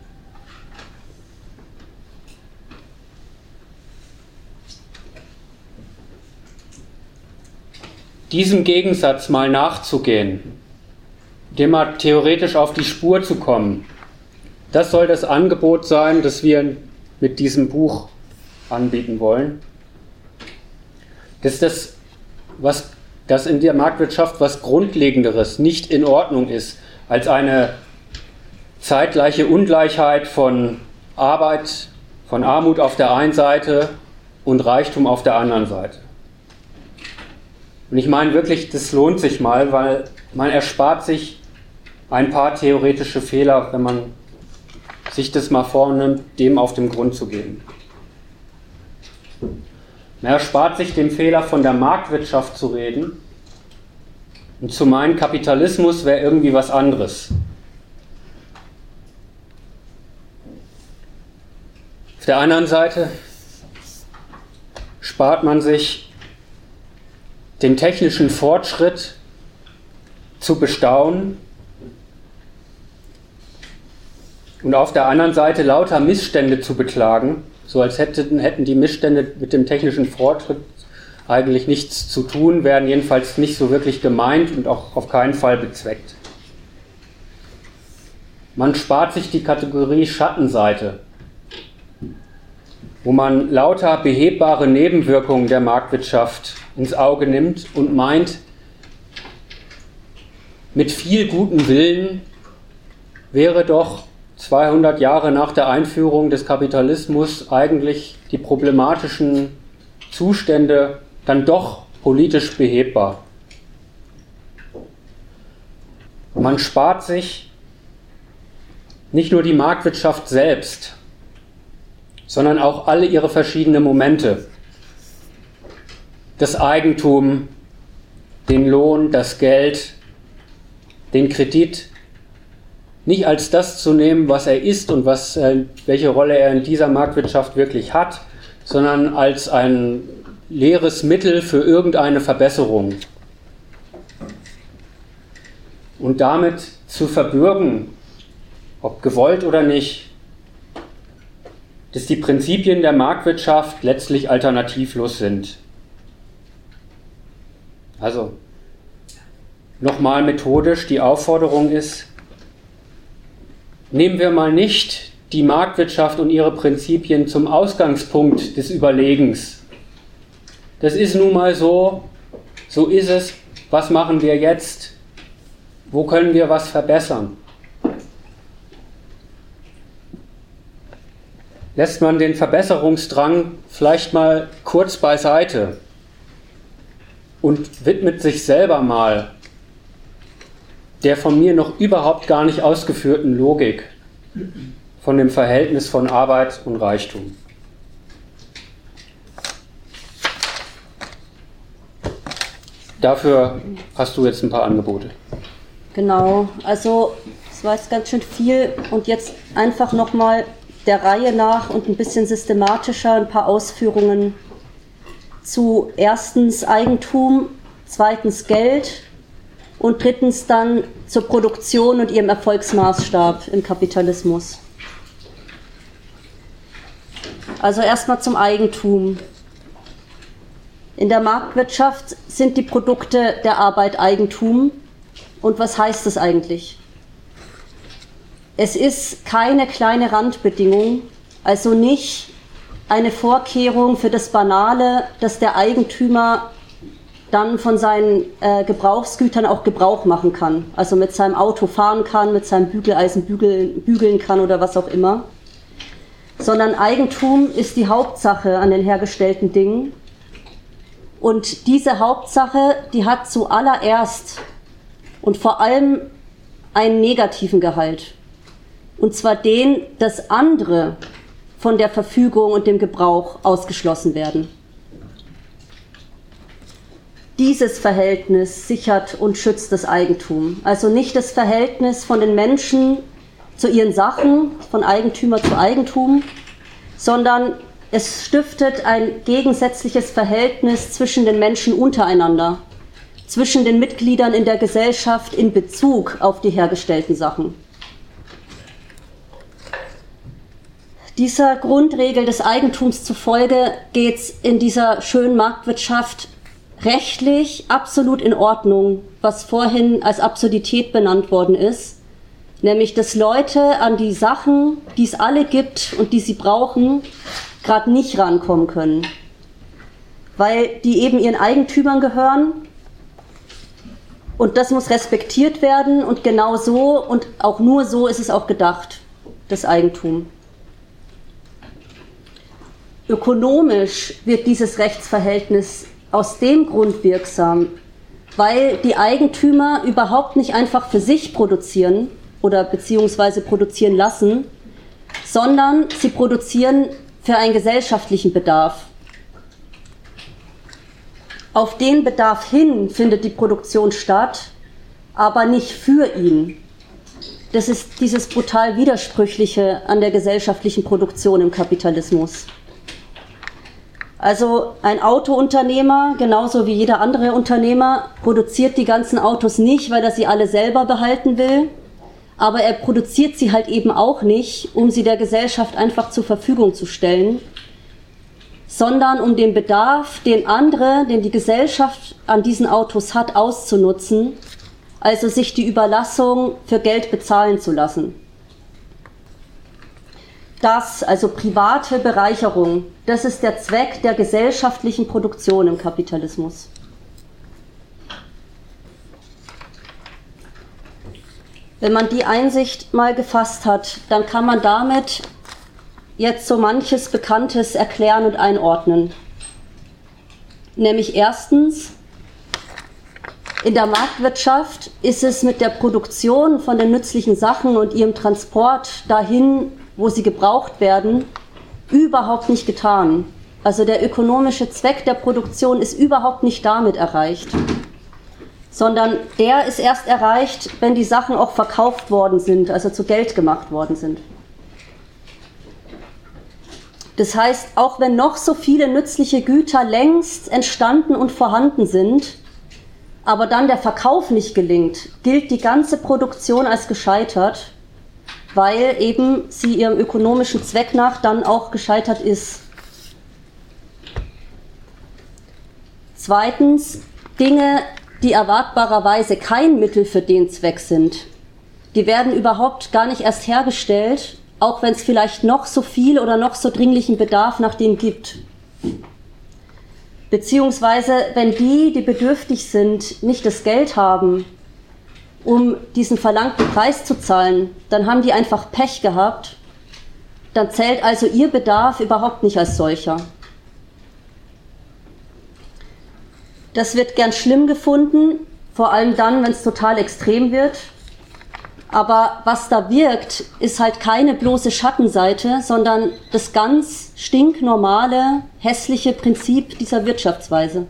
Diesem Gegensatz mal nachzugehen, dem mal theoretisch auf die Spur zu kommen, das soll das Angebot sein, das wir mit diesem Buch anbieten wollen. Das ist das, was das in der Marktwirtschaft was Grundlegenderes nicht in Ordnung ist, als eine zeitgleiche Ungleichheit von Arbeit, von Armut auf der einen Seite und Reichtum auf der anderen Seite. Und ich meine wirklich, das lohnt sich mal, weil man erspart sich ein paar theoretische Fehler, wenn man sich das mal vornimmt, dem auf den Grund zu gehen. Man erspart sich den Fehler, von der Marktwirtschaft zu reden und zu meinen, Kapitalismus wäre irgendwie was anderes. Auf der anderen Seite spart man sich den technischen Fortschritt zu bestaunen und auf der anderen Seite lauter Missstände zu beklagen, so als hätten, hätten die Missstände mit dem technischen Fortschritt eigentlich nichts zu tun, werden jedenfalls nicht so wirklich gemeint und auch auf keinen Fall bezweckt. Man spart sich die Kategorie Schattenseite, wo man lauter behebbare Nebenwirkungen der Marktwirtschaft ins Auge nimmt und meint, mit viel gutem Willen wäre doch zweihundert Jahre nach der Einführung des Kapitalismus eigentlich die problematischen Zustände dann doch politisch behebbar. Man spart sich nicht nur die Marktwirtschaft selbst, sondern auch alle ihre verschiedenen Momente. Das Eigentum, den Lohn, das Geld, den Kredit, nicht als das zu nehmen, was er ist und was, äh, welche Rolle er in dieser Marktwirtschaft wirklich hat, sondern als ein leeres Mittel für irgendeine Verbesserung. Und damit zu verbürgen, ob gewollt oder nicht, dass die Prinzipien der Marktwirtschaft letztlich alternativlos sind. Also, nochmal methodisch, die Aufforderung ist, nehmen wir mal nicht die Marktwirtschaft und ihre Prinzipien zum Ausgangspunkt des Überlegens. Das ist nun mal so, so ist es, was machen wir jetzt? Wo können wir was verbessern? Lässt man den Verbesserungsdrang vielleicht mal kurz beiseite und widmet sich selber mal der von mir noch überhaupt gar nicht ausgeführten Logik von dem Verhältnis von Arbeit und Reichtum. Dafür hast du jetzt ein paar Angebote. Genau, also es war jetzt ganz schön viel und jetzt einfach nochmal der Reihe nach und ein bisschen systematischer ein paar Ausführungen zu erstens Eigentum, zweitens Geld und drittens dann zur Produktion und ihrem Erfolgsmaßstab im Kapitalismus. Also erstmal zum Eigentum. In der Marktwirtschaft sind die Produkte der Arbeit Eigentum. Und was heißt das eigentlich? Es ist keine kleine Randbedingung, also nicht eine Vorkehrung für das Banale, dass der Eigentümer dann von seinen äh, Gebrauchsgütern auch Gebrauch machen kann. Also mit seinem Auto fahren kann, mit seinem Bügeleisen bügeln, bügeln kann oder was auch immer. Sondern Eigentum ist die Hauptsache an den hergestellten Dingen. Und diese Hauptsache, die hat zuallererst und vor allem einen negativen Gehalt. Und zwar den, dass andere von der Verfügung und dem Gebrauch ausgeschlossen werden. Dieses Verhältnis sichert und schützt das Eigentum. Also nicht das Verhältnis von den Menschen zu ihren Sachen, von Eigentümer zu Eigentum, sondern es stiftet ein gegensätzliches Verhältnis zwischen den Menschen untereinander, zwischen den Mitgliedern in der Gesellschaft in Bezug auf die hergestellten Sachen. Dieser Grundregel des Eigentums zufolge geht es in dieser schönen Marktwirtschaft rechtlich absolut in Ordnung, was vorhin als Absurdität benannt worden ist, nämlich dass Leute an die Sachen, die es alle gibt und die sie brauchen, gerade nicht rankommen können, weil die eben ihren Eigentümern gehören und das muss respektiert werden und genau so und auch nur so ist es auch gedacht, das Eigentum. Ökonomisch wird dieses Rechtsverhältnis aus dem Grund wirksam, weil die Eigentümer überhaupt nicht einfach für sich produzieren oder beziehungsweise produzieren lassen, sondern sie produzieren für einen gesellschaftlichen Bedarf. Auf den Bedarf hin findet die Produktion statt, aber nicht für ihn. Das ist dieses brutal Widersprüchliche an der gesellschaftlichen Produktion im Kapitalismus. Also ein Autounternehmer, genauso wie jeder andere Unternehmer, produziert die ganzen Autos nicht, weil er sie alle selber behalten will, aber er produziert sie halt eben auch nicht, um sie der Gesellschaft einfach zur Verfügung zu stellen, sondern um den Bedarf, den andere, den die Gesellschaft an diesen Autos hat, auszunutzen, also sich die Überlassung für Geld bezahlen zu lassen. Das, also private Bereicherung, das ist der Zweck der gesellschaftlichen Produktion im Kapitalismus. Wenn man die Einsicht mal gefasst hat, dann kann man damit jetzt so manches Bekanntes erklären und einordnen. Nämlich erstens, in der Marktwirtschaft ist es mit der Produktion von den nützlichen Sachen und ihrem Transport dahin, wo sie gebraucht werden, überhaupt nicht getan. Also der ökonomische Zweck der Produktion ist überhaupt nicht damit erreicht, sondern der ist erst erreicht, wenn die Sachen auch verkauft worden sind, also zu Geld gemacht worden sind. Das heißt, auch wenn noch so viele nützliche Güter längst entstanden und vorhanden sind, aber dann der Verkauf nicht gelingt, gilt die ganze Produktion als gescheitert, weil eben sie ihrem ökonomischen Zweck nach dann auch gescheitert ist. Zweitens, Dinge, die erwartbarerweise kein Mittel für den Zweck sind, die werden überhaupt gar nicht erst hergestellt, auch wenn es vielleicht noch so viel oder noch so dringlichen Bedarf nach denen gibt. Beziehungsweise, wenn die, die bedürftig sind, nicht das Geld haben, um diesen verlangten Preis zu zahlen, dann haben die einfach Pech gehabt. Dann zählt also ihr Bedarf überhaupt nicht als solcher. Das wird gern schlimm gefunden, vor allem dann, wenn es total extrem wird. Aber was da wirkt, ist halt keine bloße Schattenseite, sondern das ganz stinknormale, hässliche Prinzip dieser Wirtschaftsweise.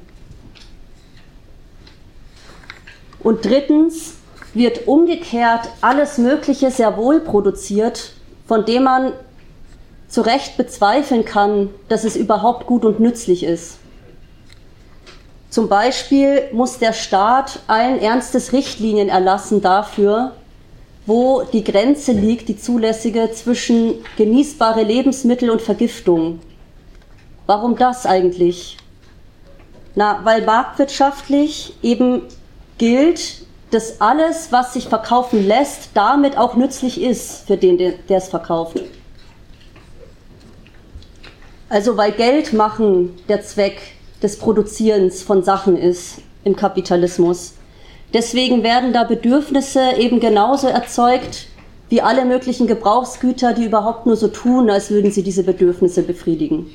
Und drittens wird umgekehrt alles Mögliche sehr wohl produziert, von dem man zu Recht bezweifeln kann, dass es überhaupt gut und nützlich ist. Zum Beispiel muss der Staat allen Ernstes Richtlinien erlassen dafür, wo die Grenze liegt, die zulässige, zwischen genießbare Lebensmittel und Vergiftung. Warum das eigentlich? Na, weil marktwirtschaftlich eben gilt, dass alles, was sich verkaufen lässt, damit auch nützlich ist für den, der es verkauft. Also weil Geld machen der Zweck des Produzierens von Sachen ist im Kapitalismus. Deswegen werden da Bedürfnisse eben genauso erzeugt wie alle möglichen Gebrauchsgüter, die überhaupt nur so tun, als würden sie diese Bedürfnisse befriedigen.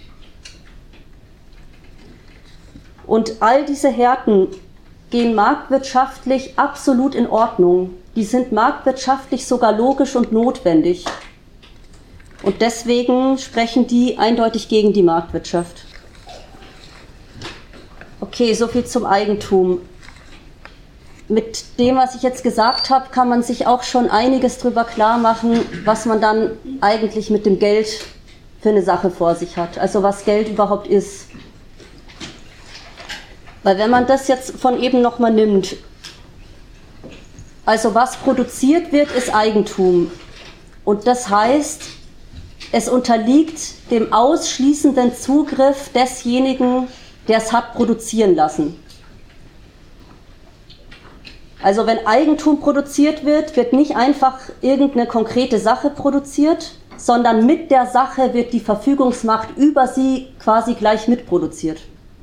Und all diese Härten gehen marktwirtschaftlich absolut in Ordnung. Die sind marktwirtschaftlich sogar logisch und notwendig. Und deswegen sprechen die eindeutig gegen die Marktwirtschaft. Okay, soviel zum Eigentum. Mit dem, was ich jetzt gesagt habe, kann man sich auch schon einiges darüber klar machen, was man dann eigentlich mit dem Geld für eine Sache vor sich hat. Also was Geld überhaupt ist. Weil wenn man das jetzt von eben nochmal nimmt, also was produziert wird, ist Eigentum. Und das heißt, es unterliegt dem ausschließenden Zugriff desjenigen, der es hat produzieren lassen. Also wenn Eigentum produziert wird, wird nicht einfach irgendeine konkrete Sache produziert, sondern mit der Sache wird die Verfügungsmacht über sie quasi gleich mitproduziert.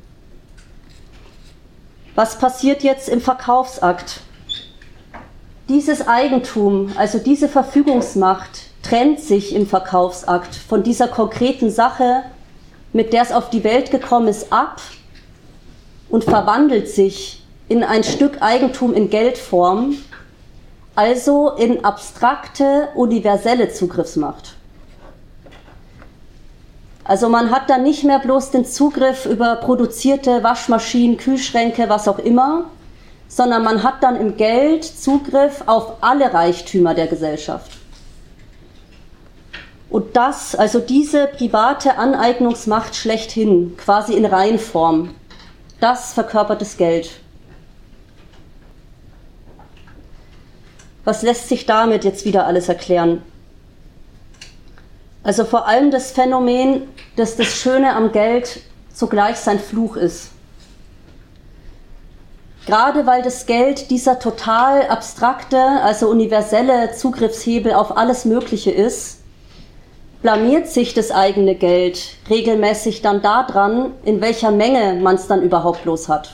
Was passiert jetzt im Verkaufsakt? Dieses Eigentum, also diese Verfügungsmacht, trennt sich im Verkaufsakt von dieser konkreten Sache, mit der es auf die Welt gekommen ist, ab und verwandelt sich in ein Stück Eigentum in Geldform, also in abstrakte, universelle Zugriffsmacht. Also man hat dann nicht mehr bloß den Zugriff über produzierte Waschmaschinen, Kühlschränke, was auch immer, sondern man hat dann im Geld Zugriff auf alle Reichtümer der Gesellschaft. Und das, also diese private Aneignungsmacht schlechthin, quasi in Reinform, das verkörpert das Geld. Was lässt sich damit jetzt wieder alles erklären? Also vor allem das Phänomen, dass das Schöne am Geld zugleich sein Fluch ist. Gerade weil das Geld dieser total abstrakte, also universelle Zugriffshebel auf alles Mögliche ist, blamiert sich das eigene Geld regelmäßig dann daran, in welcher Menge man es dann überhaupt bloß hat.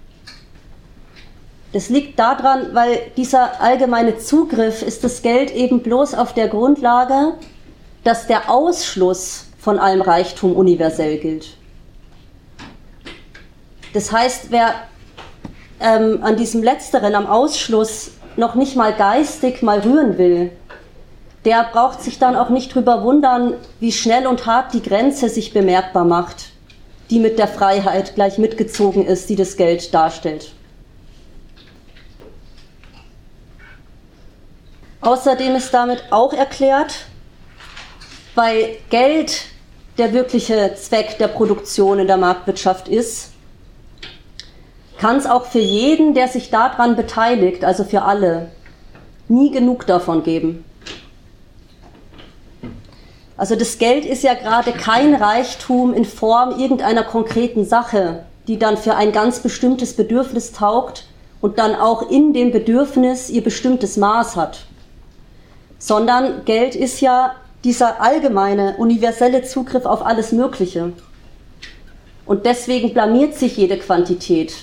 Das liegt daran, weil dieser allgemeine Zugriff ist das Geld eben bloß auf der Grundlage, dass der Ausschluss von allem Reichtum universell gilt. Das heißt, wer ähm, an diesem Letzteren, am Ausschluss, noch nicht mal geistig mal rühren will, der braucht sich dann auch nicht drüber wundern, wie schnell und hart die Grenze sich bemerkbar macht, die mit der Freiheit gleich mitgezogen ist, die das Geld darstellt. Außerdem ist damit auch erklärt, weil Geld der wirkliche Zweck der Produktion in der Marktwirtschaft ist, kann es auch für jeden, der sich daran beteiligt, also für alle, nie genug davon geben. Also das Geld ist ja gerade kein Reichtum in Form irgendeiner konkreten Sache, die dann für ein ganz bestimmtes Bedürfnis taugt und dann auch in dem Bedürfnis ihr bestimmtes Maß hat. Sondern Geld ist ja dieser allgemeine, universelle Zugriff auf alles Mögliche. Und deswegen blamiert sich jede Quantität.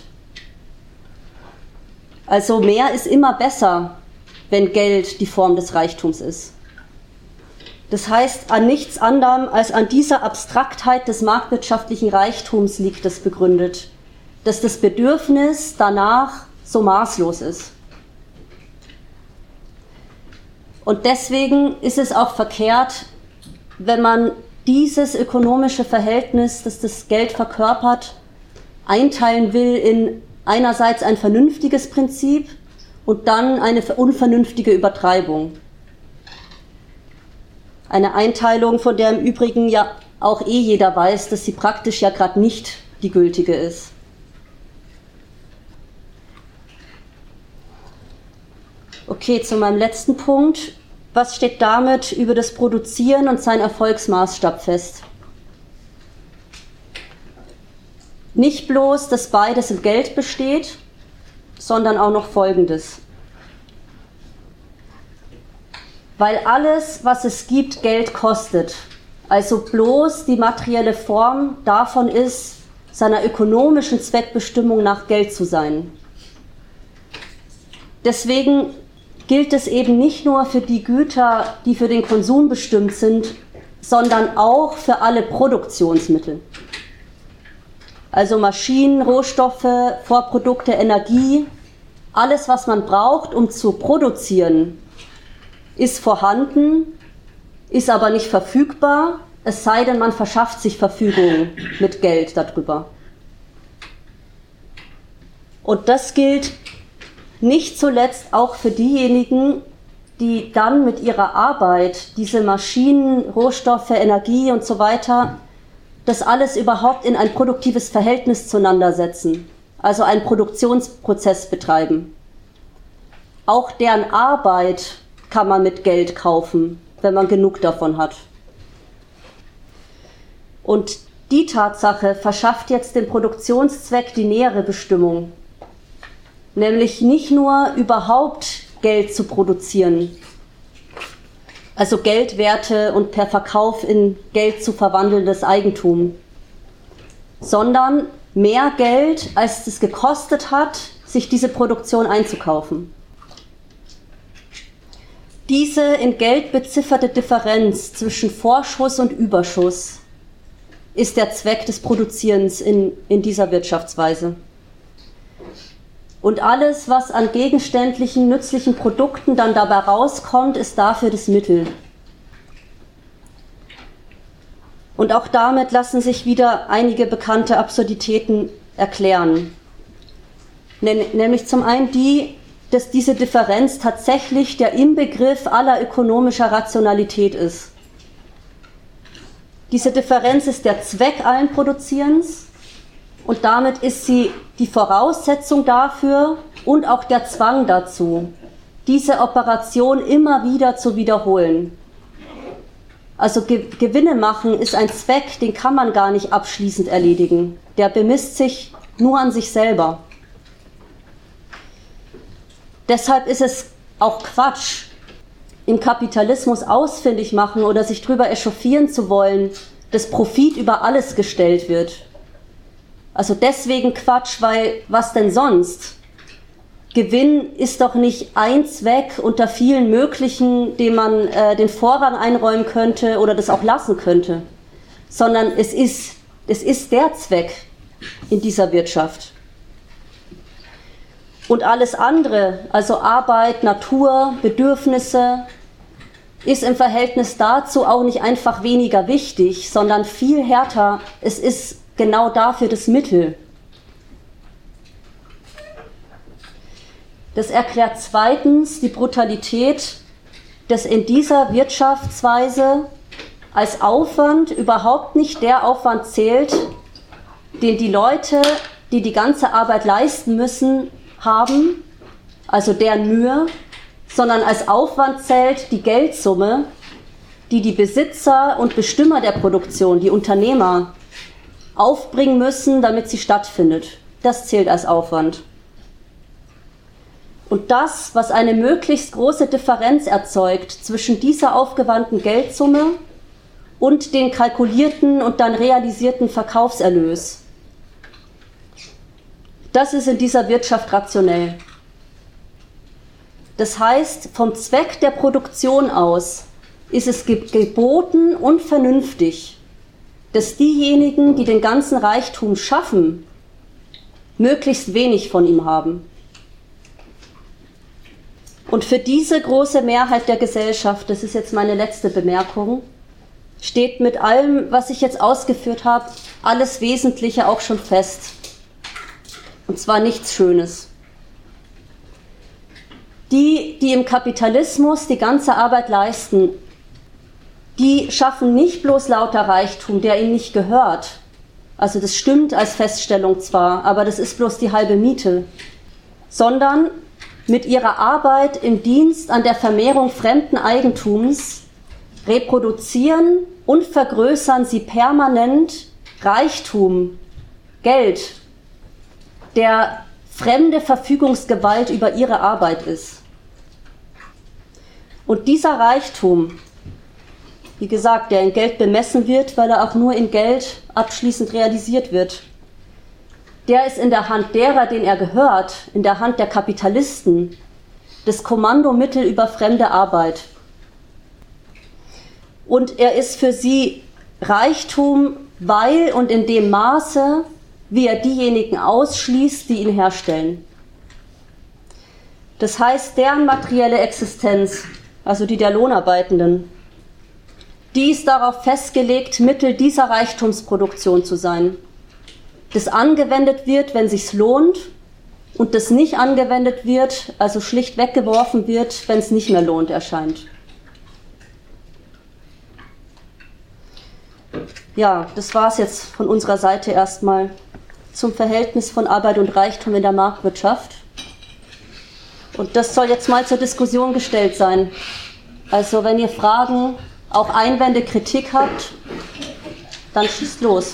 Also mehr ist immer besser, wenn Geld die Form des Reichtums ist. Das heißt, an nichts anderem als an dieser Abstraktheit des marktwirtschaftlichen Reichtums liegt es begründet, dass das Bedürfnis danach so maßlos ist. Und deswegen ist es auch verkehrt, wenn man dieses ökonomische Verhältnis, das das Geld verkörpert, einteilen will in einerseits ein vernünftiges Prinzip und dann eine unvernünftige Übertreibung. Eine Einteilung, von der im Übrigen ja auch eh jeder weiß, dass sie praktisch ja gerade nicht die gültige ist. Okay, zu meinem letzten Punkt. Was steht damit über das Produzieren und sein Erfolgsmaßstab fest? Nicht bloß, dass beides im Geld besteht, sondern auch noch Folgendes. Weil alles, was es gibt, Geld kostet, also bloß die materielle Form davon ist, seiner ökonomischen Zweckbestimmung nach Geld zu sein. Deswegen gilt es eben nicht nur für die Güter, die für den Konsum bestimmt sind, sondern auch für alle Produktionsmittel. Also Maschinen, Rohstoffe, Vorprodukte, Energie, alles, was man braucht, um zu produzieren, ist vorhanden, ist aber nicht verfügbar, es sei denn, man verschafft sich Verfügung mit Geld darüber. Und das gilt nicht zuletzt auch für diejenigen, die dann mit ihrer Arbeit diese Maschinen, Rohstoffe, Energie und so weiter, das alles überhaupt in ein produktives Verhältnis zueinander setzen, also einen Produktionsprozess betreiben. Auch deren Arbeit kann man mit Geld kaufen, wenn man genug davon hat. Und die Tatsache verschafft jetzt dem Produktionszweck die nähere Bestimmung, nämlich nicht nur überhaupt Geld zu produzieren, also Geldwerte und per Verkauf in Geld zu verwandelndes Eigentum, sondern mehr Geld, als es gekostet hat, sich diese Produktion einzukaufen. Diese in Geld bezifferte Differenz zwischen Vorschuss und Überschuss ist der Zweck des Produzierens in, in dieser Wirtschaftsweise. Und alles, was an gegenständlichen, nützlichen Produkten dann dabei rauskommt, ist dafür das Mittel. Und auch damit lassen sich wieder einige bekannte Absurditäten erklären. Nämlich zum einen die, dass diese Differenz tatsächlich der Inbegriff aller ökonomischer Rationalität ist. Diese Differenz ist der Zweck allen Produzierens und damit ist sie die Voraussetzung dafür und auch der Zwang dazu, diese Operation immer wieder zu wiederholen. Also Ge- Gewinne machen ist ein Zweck, den kann man gar nicht abschließend erledigen. Der bemisst sich nur an sich selber. Deshalb ist es auch Quatsch, im Kapitalismus ausfindig machen oder sich drüber echauffieren zu wollen, dass Profit über alles gestellt wird. Also deswegen Quatsch, weil was denn sonst? Gewinn ist doch nicht ein Zweck unter vielen möglichen, dem man äh, den Vorrang einräumen könnte oder das auch lassen könnte, sondern es ist, es ist der Zweck, in dieser Wirtschaft. Und alles andere, also Arbeit, Natur, Bedürfnisse, ist im Verhältnis dazu auch nicht einfach weniger wichtig, sondern viel härter. Es ist genau dafür das Mittel. Das erklärt zweitens die Brutalität des in dieser Wirtschaftsweise als Aufwand überhaupt nicht der Aufwand zählt, den die Leute, die die ganze Arbeit leisten müssen, haben, also deren Mühe, sondern als Aufwand zählt die Geldsumme, die die Besitzer und Bestimmer der Produktion, die Unternehmer, aufbringen müssen, damit sie stattfindet. Das zählt als Aufwand. Und das, was eine möglichst große Differenz erzeugt zwischen dieser aufgewandten Geldsumme und den kalkulierten und dann realisierten Verkaufserlös, das ist in dieser Wirtschaft rationell. Das heißt, vom Zweck der Produktion aus ist es geboten und vernünftig, dass diejenigen, die den ganzen Reichtum schaffen, möglichst wenig von ihm haben. Und für diese große Mehrheit der Gesellschaft, das ist jetzt meine letzte Bemerkung, steht mit allem, was ich jetzt ausgeführt habe, alles Wesentliche auch schon fest. Und zwar nichts Schönes. Die, die im Kapitalismus die ganze Arbeit leisten, die schaffen nicht bloß lauter Reichtum, der ihnen nicht gehört. Also das stimmt als Feststellung zwar, aber das ist bloß die halbe Miete. Sondern mit ihrer Arbeit im Dienst an der Vermehrung fremden Eigentums reproduzieren und vergrößern sie permanent Reichtum, Geld, der fremde Verfügungsgewalt über ihre Arbeit ist. Und dieser Reichtum, wie gesagt, der in Geld bemessen wird, weil er auch nur in Geld abschließend realisiert wird, der ist in der Hand derer, denen er gehört, in der Hand der Kapitalisten, das Kommandomittel über fremde Arbeit. Und er ist für sie Reichtum, weil und in dem Maße, wie er diejenigen ausschließt, die ihn herstellen. Das heißt, deren materielle Existenz, also die der Lohnarbeitenden, die ist darauf festgelegt, Mittel dieser Reichtumsproduktion zu sein. Das angewendet wird, wenn sich's lohnt, und das nicht angewendet wird, also schlicht weggeworfen wird, wenn es nicht mehr lohnt, erscheint. Ja, das war es jetzt von unserer Seite erstmal zum Verhältnis von Arbeit und Reichtum in der Marktwirtschaft. Und das soll jetzt mal zur Diskussion gestellt sein. Also wenn ihr Fragen, auch Einwände, Kritik habt, dann schießt los.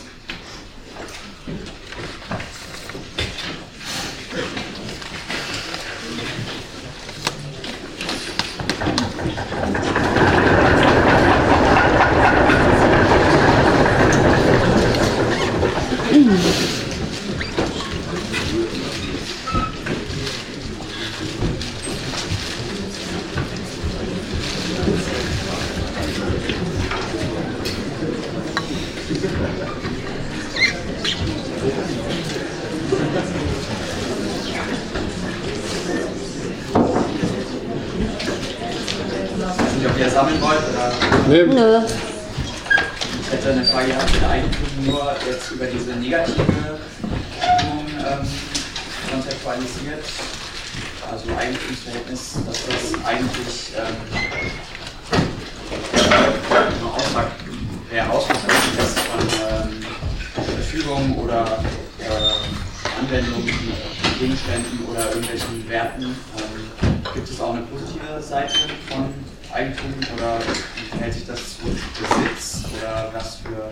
Sammeln wollt, oder? Nö. Nö. Ich hätte eine Frage gehabt, der Eigentum nur jetzt über diese negative Stimmung ähm, konzeptualisiert, also Eigentumsverhältnis, dass das eigentlich ähm, eine Aussage, der Ausdruck ist von ähm, Verfügung oder äh, Anwendung von Gegenständen oder irgendwelchen Werten. Ähm, gibt es auch eine positive Seite von Eigentum oder verhält sich das zu Besitz oder was für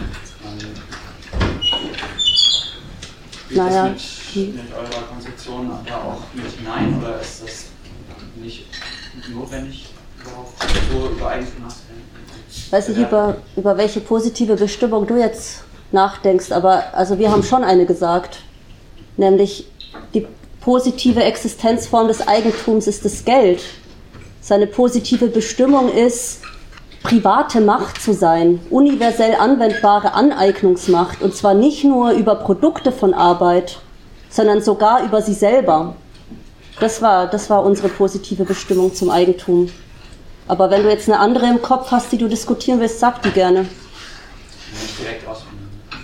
ähm, spielt naja. das mit, mit eurer Konzeption da auch mit hinein oder ist das nicht notwendig überhaupt so über Eigentum nachzudenken? Ich weiß nicht, über, über welche positive Bestimmung du jetzt nachdenkst, aber also wir haben schon eine gesagt, nämlich die positive Existenzform des Eigentums ist das Geld. Seine positive Bestimmung ist, private Macht zu sein, universell anwendbare Aneignungsmacht, und zwar nicht nur über Produkte von Arbeit, sondern sogar über sie selber. Das war, das war unsere positive Bestimmung zum Eigentum. Aber wenn du jetzt eine andere im Kopf hast, die du diskutieren willst, sag die gerne. Nicht direkt ausführen.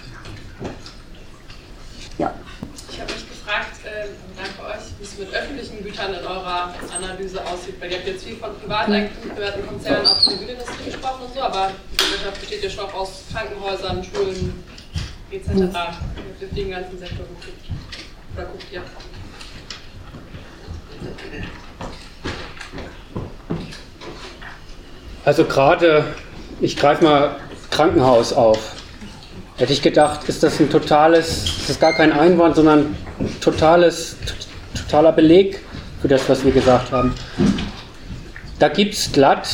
Ja. Ich habe mich gefragt, äh, danke euch, wie es mit öffentlichen Gütern in eurer Analyse aussieht. Weil ihr habt jetzt viel von Privateigentum, privaten Konzernen, Automobilindustrie gesprochen und so, aber die Gesellschaft besteht ja schon auch aus Krankenhäusern, Schulen et cetera. Mit dem ganzen Sektor geguckt. Oder guckt ihr? Also gerade, ich greife mal Krankenhaus auf. Hätte ich gedacht, ist das ein totales, das ist gar kein Einwand, sondern totales, totaler Beleg für das, was wir gesagt haben. Da gibt es glatt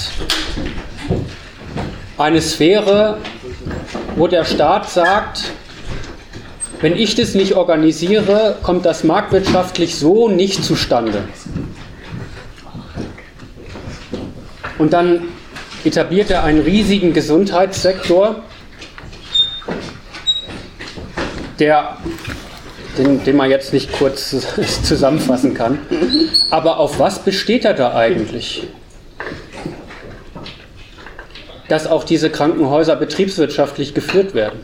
eine Sphäre, wo der Staat sagt, wenn ich das nicht organisiere, kommt das marktwirtschaftlich so nicht zustande. Und dann etabliert er einen riesigen Gesundheitssektor, der, den, den man jetzt nicht kurz zusammenfassen kann. Aber auf was besteht er da eigentlich? Dass auch diese Krankenhäuser betriebswirtschaftlich geführt werden.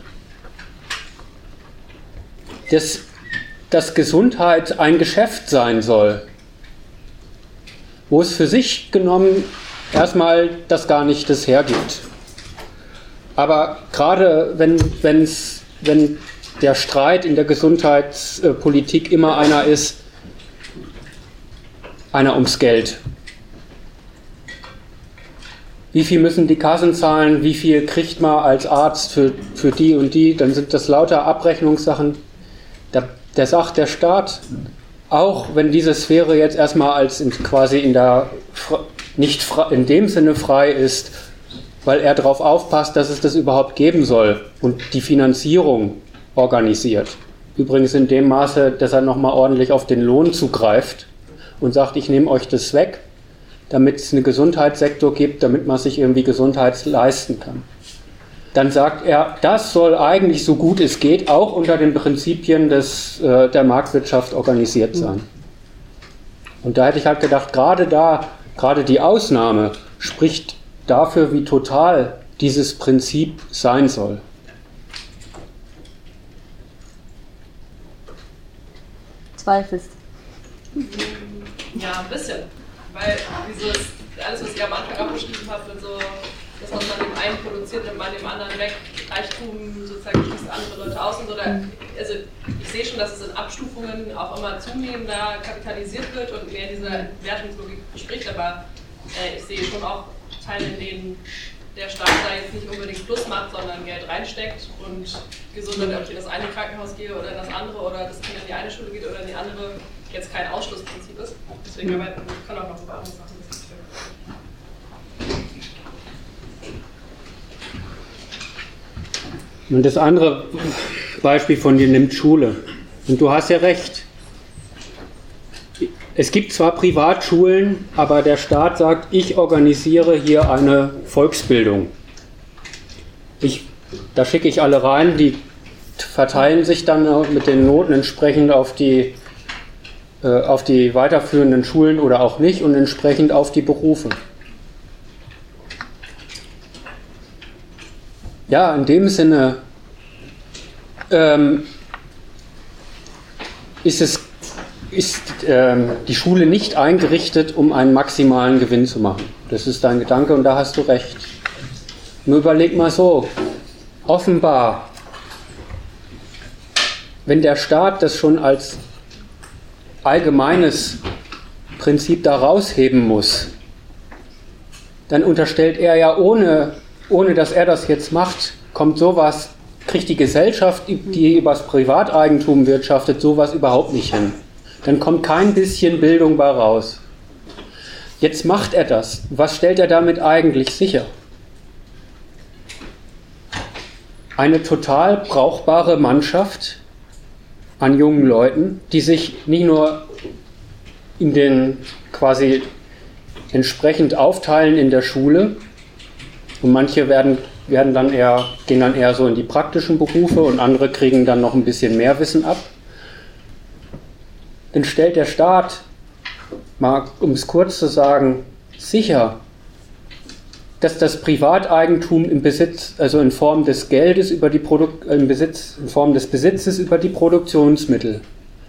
Dass, dass Gesundheit ein Geschäft sein soll, wo es für sich genommen erstmal das gar nicht das hergibt. Aber gerade wenn, wenn's, wenn der Streit in der Gesundheitspolitik immer einer ist, einer ums Geld. Wie viel müssen die Kassen zahlen, wie viel kriegt man als Arzt für, für die und die, dann sind das lauter Abrechnungssachen. Da, der sagt der Staat, auch wenn diese Sphäre jetzt erstmal als in, quasi in der nicht in dem Sinne frei ist, weil er darauf aufpasst, dass es das überhaupt geben soll und die Finanzierung organisiert. Übrigens in dem Maße, dass er nochmal ordentlich auf den Lohn zugreift und sagt, ich nehme euch das weg, damit es einen Gesundheitssektor gibt, damit man sich irgendwie Gesundheit leisten kann. Dann sagt er, das soll eigentlich so gut es geht auch unter den Prinzipien des, äh, der Marktwirtschaft organisiert sein. Und da hätte ich halt gedacht, gerade da, gerade die Ausnahme spricht dafür, wie total dieses Prinzip sein soll. Zweifelst? Ja, ein bisschen. Weil dieses, alles, was ihr am Anfang abgeschrieben habt und so, das, was man dem einen produziert, nimmt man dem anderen weg, Reichtum sozusagen schließt andere Leute aus und so. Da, also ich sehe schon, dass es in Abstufungen auch immer zunehmender kapitalisiert wird und mehr diese Wertungslogik bespricht, aber äh, ich sehe schon auch Teile, in denen der Staat da jetzt nicht unbedingt Plus macht, sondern Geld reinsteckt und Gesundheit, ob ich in das eine Krankenhaus gehe oder in das andere oder das Kind in die eine Schule geht oder in die andere, jetzt kein Ausschlussprinzip ist. Deswegen aber ich kann auch noch über andere Sachen diskutieren. Und das andere Beispiel von dir nimmt Schule. Und du hast ja recht. Es gibt zwar Privatschulen, aber der Staat sagt, ich organisiere hier eine Volksbildung. Ich, da schicke ich alle rein, die verteilen sich dann mit den Noten entsprechend auf die, äh, auf die weiterführenden Schulen oder auch nicht und entsprechend auf die Berufe. Ja, in dem Sinne ähm, ist es ist ähm, die Schule nicht eingerichtet, um einen maximalen Gewinn zu machen. Das ist dein Gedanke und da hast du recht. Nur überleg mal so, offenbar, wenn der Staat das schon als allgemeines Prinzip da rausheben muss, dann unterstellt er ja, ohne, ohne dass er das jetzt macht, kommt sowas, kriegt die Gesellschaft, die übers Privateigentum wirtschaftet, sowas überhaupt nicht hin. Dann kommt kein bisschen Bildung bei raus. Jetzt macht er das. Was stellt er damit eigentlich sicher? Eine total brauchbare Mannschaft an jungen Leuten, die sich nicht nur in den quasi entsprechend aufteilen in der Schule, Und manche werden, werden dann eher, gehen dann eher so in die praktischen Berufe und andere kriegen dann noch ein bisschen mehr Wissen ab. Dann stellt der Staat, mal um es kurz zu sagen, sicher, dass das Privateigentum im Besitz, also in Form des Geldes über die Produk- im Besitz, in Form des Besitzes über die Produktionsmittel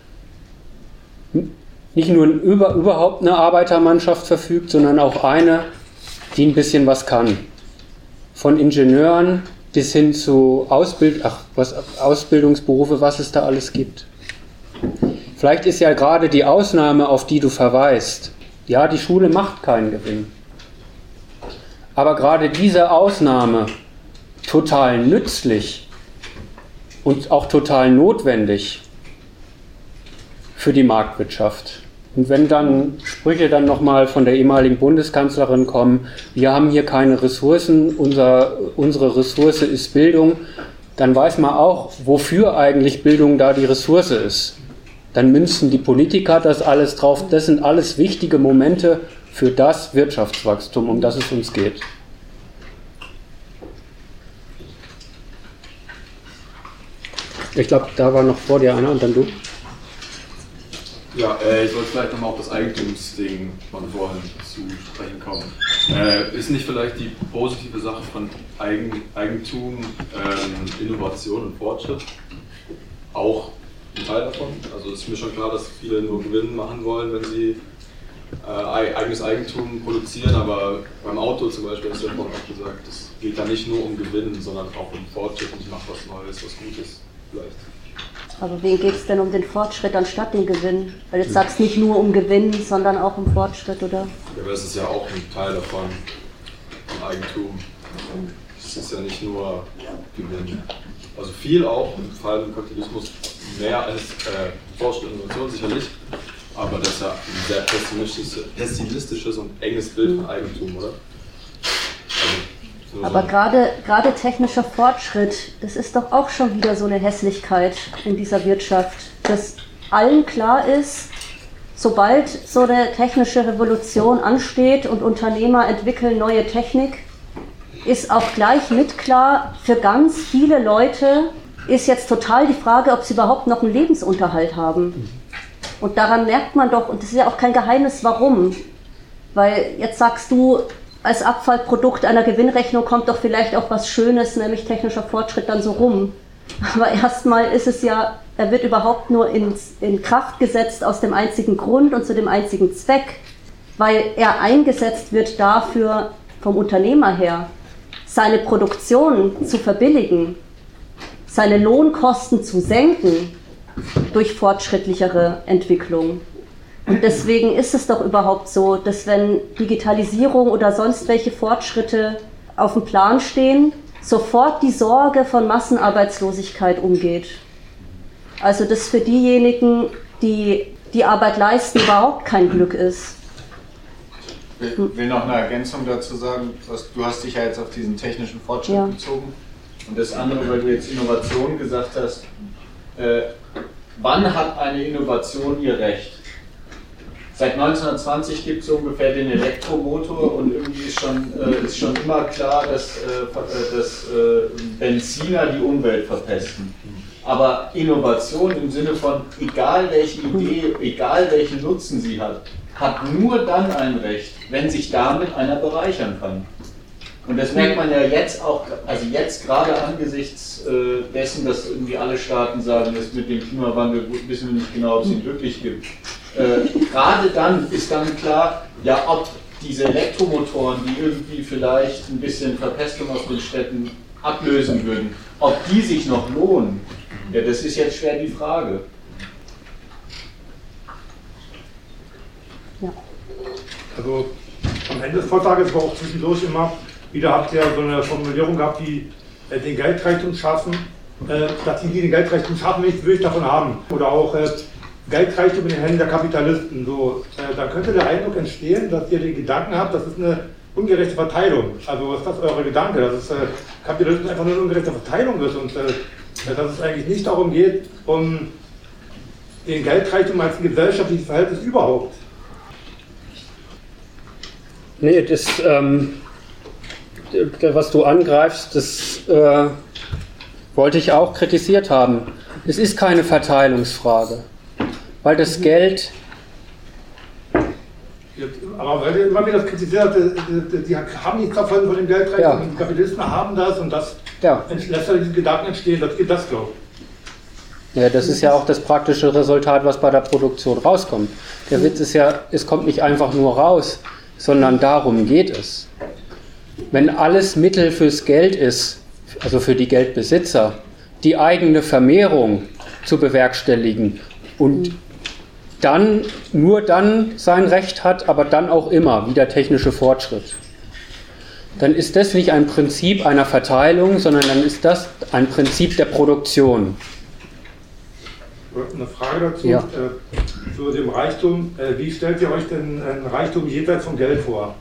nicht nur über, überhaupt eine Arbeitermannschaft verfügt, sondern auch eine, die ein bisschen was kann. Von Ingenieuren bis hin zu Ausbild- ach, was, Ausbildungsberufe, was es da alles gibt. Vielleicht ist ja gerade die Ausnahme, auf die du verweist, ja, die Schule macht keinen Gewinn. Aber gerade diese Ausnahme total nützlich und auch total notwendig für die Marktwirtschaft. Und wenn dann Sprüche dann nochmal von der ehemaligen Bundeskanzlerin kommen, wir haben hier keine Ressourcen, unser, unsere Ressource ist Bildung, dann weiß man auch, wofür eigentlich Bildung da die Ressource ist. Dann münzen die Politiker das alles drauf. Das sind alles wichtige Momente für das Wirtschaftswachstum, um das es uns geht. Ich glaube, da war noch vor dir einer und dann du. Ja, äh, ich wollte vielleicht nochmal auf das Eigentumsding von vorhin zu sprechen kommen. Äh, ist nicht vielleicht die positive Sache von Eigen, Eigentum, ähm, Innovation und Fortschritt auch ein Teil davon? Also ist mir schon klar, dass viele nur Gewinn machen wollen, wenn sie äh, eigenes Eigentum produzieren, aber beim Auto zum Beispiel, hast du ja vorhin auch gesagt, das geht da nicht nur um Gewinn, sondern auch um Fortschritt und ich mache was Neues, was Gutes vielleicht. Aber wen geht es denn um den Fortschritt anstatt den Gewinn? Weil du sagst nicht nur um Gewinn, sondern auch um Fortschritt, oder? Ja, aber das ist ja auch ein Teil davon, vom Eigentum. Es ist ja nicht nur Gewinn. Also viel auch, vor allem im Kapitalismus, mehr als äh, Fortschritt und Innovation sicherlich, aber das ist ja ein sehr pessimistisches, pessimistisches und enges Bild von Eigentum, oder? Also, so Aber so. gerade gerade technischer Fortschritt, das ist doch auch schon wieder so eine Hässlichkeit in dieser Wirtschaft, dass allen klar ist, sobald so eine technische Revolution ansteht und Unternehmer entwickeln neue Technik, ist auch gleich mit klar, für ganz viele Leute ist jetzt total die Frage, ob sie überhaupt noch einen Lebensunterhalt haben. Und daran merkt man doch, und das ist ja auch kein Geheimnis, warum. Weil jetzt sagst du, als Abfallprodukt einer Gewinnrechnung kommt doch vielleicht auch was Schönes, nämlich technischer Fortschritt dann so rum. Aber erstmal ist es ja, er wird überhaupt nur ins, in Kraft gesetzt aus dem einzigen Grund und zu dem einzigen Zweck, weil er eingesetzt wird dafür vom Unternehmer her, seine Produktion zu verbilligen, seine Lohnkosten zu senken durch fortschrittlichere Entwicklung. Und deswegen ist es doch überhaupt so, dass wenn Digitalisierung oder sonst welche Fortschritte auf dem Plan stehen, sofort die Sorge von Massenarbeitslosigkeit umgeht. Also dass für diejenigen, die die Arbeit leisten, überhaupt kein Glück ist. Ich will noch eine Ergänzung dazu sagen, was, du hast dich ja jetzt auf diesen technischen Fortschritt Ja. bezogen. Und das andere, weil du jetzt Innovation gesagt hast, äh, wann hat eine Innovation ihr Recht? Seit neunzehnhundertzwanzig gibt es so ungefähr den Elektromotor und irgendwie ist schon, äh, ist schon immer klar, dass, äh, dass äh, Benziner die Umwelt verpesten. Aber Innovation im Sinne von, egal welche Idee, egal welchen Nutzen sie hat, hat nur dann ein Recht, wenn sich damit einer bereichern kann. Und das merkt man ja jetzt auch, also jetzt gerade angesichts äh, dessen, dass irgendwie alle Staaten sagen, dass mit dem Klimawandel wissen wir nicht genau, ob es ihn wirklich gibt. Äh, gerade dann ist dann klar, ja, ob diese Elektromotoren, die irgendwie vielleicht ein bisschen Verpestung aus den Städten ablösen würden, ob die sich noch lohnen, ja, das ist jetzt schwer die Frage. Ja. Also am Ende des Vortrages war auch zwischendurch immer, wieder habt ihr so eine Formulierung gehabt, wie äh, den Geldreichtum schaffen, äh, dass die, die den Geldreichtum schaffen, nichts will ich davon haben. Oder auch äh, Geldreichtum in den Händen der Kapitalisten. So, äh, da könnte der Eindruck entstehen, dass ihr den Gedanken habt, das ist eine ungerechte Verteilung. Also ist das eure Gedanke, dass es, äh, Kapitalismus einfach nur eine ungerechte Verteilung ist und äh, dass es eigentlich nicht darum geht, um den Geldreichtum als ein gesellschaftliches Verhältnis überhaupt. Nee, das, ähm, was du angreifst, das äh, wollte ich auch kritisiert haben. Es ist keine Verteilungsfrage, weil das Geld... Aber weil immer wieder das kritisiert, die, die haben nichts davon von dem Geldrecht, ja. Die Kapitalisten haben das und das ja. lässt ja diesen Gedanken entstehen, das geht das, glaube ich. Ja, das ist ja auch das praktische Resultat, was bei der Produktion rauskommt. Der Witz ist ja, es kommt nicht einfach nur raus, sondern darum geht es. Wenn alles Mittel fürs Geld ist, also für die Geldbesitzer, die eigene Vermehrung zu bewerkstelligen und dann, nur dann sein Recht hat, aber dann auch immer, wie der technische Fortschritt, dann ist das nicht ein Prinzip einer Verteilung, sondern dann ist das ein Prinzip der Produktion. Eine Frage dazu, ja. äh, zu dem Reichtum. Äh, wie stellt ihr euch denn ein Reichtum jenseits von Geld vor?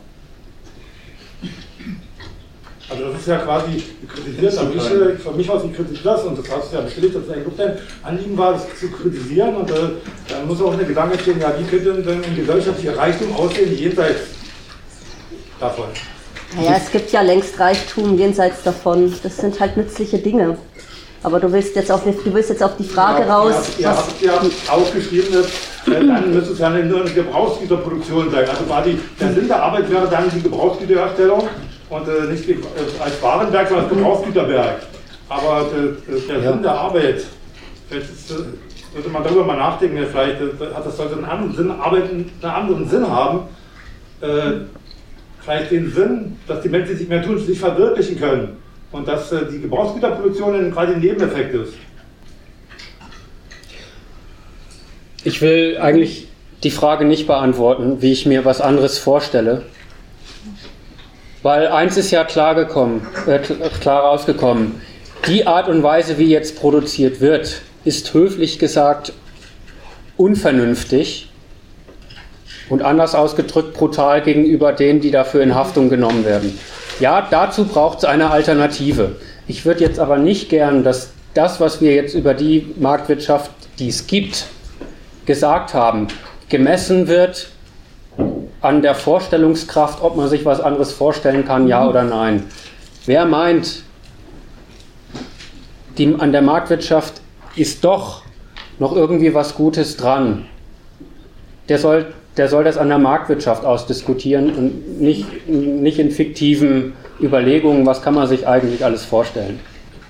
Also das ist ja quasi kritisiert, aber ich, für mich aus, ich kritisiere das und das hast du ja bestätigt, dass es eigentlich dein Anliegen war, das zu kritisieren und äh, dann muss auch eine Gedanke entstehen, ja, wie könnte denn ein gesellschaftlicher Reichtum aussehen, jenseits davon? Naja, es gibt ja längst Reichtum jenseits davon, das sind halt nützliche Dinge. Aber du willst jetzt auf, du willst jetzt auf die Frage ja, raus... Ihr habt ja aufgeschrieben, äh, dann müsste es ja nur eine Gebrauchsgüterproduktion sein. Also quasi der Sinn der Arbeit wäre dann die Gebrauchsgüterherstellung und äh, nicht die, äh, als Warenwerk, sondern als Gebrauchsgüterwerk. Aber äh, der ja. Sinn der Arbeit, vielleicht ist, äh, sollte man darüber mal nachdenken, vielleicht äh, hat das sollte einen anderen Sinn, Arbeit einen anderen Sinn haben. Äh, vielleicht den Sinn, dass die Menschen sich mehr tun, sich verwirklichen können. Und dass äh, die Gebrauchsgüterproduktion quasi ein Nebeneffekt ist. Ich will eigentlich die Frage nicht beantworten, wie ich mir was anderes vorstelle. Weil eins ist ja klar gekommen, äh, klar rausgekommen. Die Art und Weise, wie jetzt produziert wird, ist höflich gesagt unvernünftig und anders ausgedrückt brutal gegenüber denen, die dafür in Haftung genommen werden. Ja, dazu braucht es eine Alternative. Ich würde jetzt aber nicht gern, dass das, was wir jetzt über die Marktwirtschaft, die es gibt, gesagt haben, gemessen wird an der Vorstellungskraft, ob man sich was anderes vorstellen kann, ja oder nein. Wer meint, die, an der Marktwirtschaft ist doch noch irgendwie was Gutes dran, der soll der soll das an der Marktwirtschaft ausdiskutieren und nicht, nicht in fiktiven Überlegungen, was kann man sich eigentlich alles vorstellen.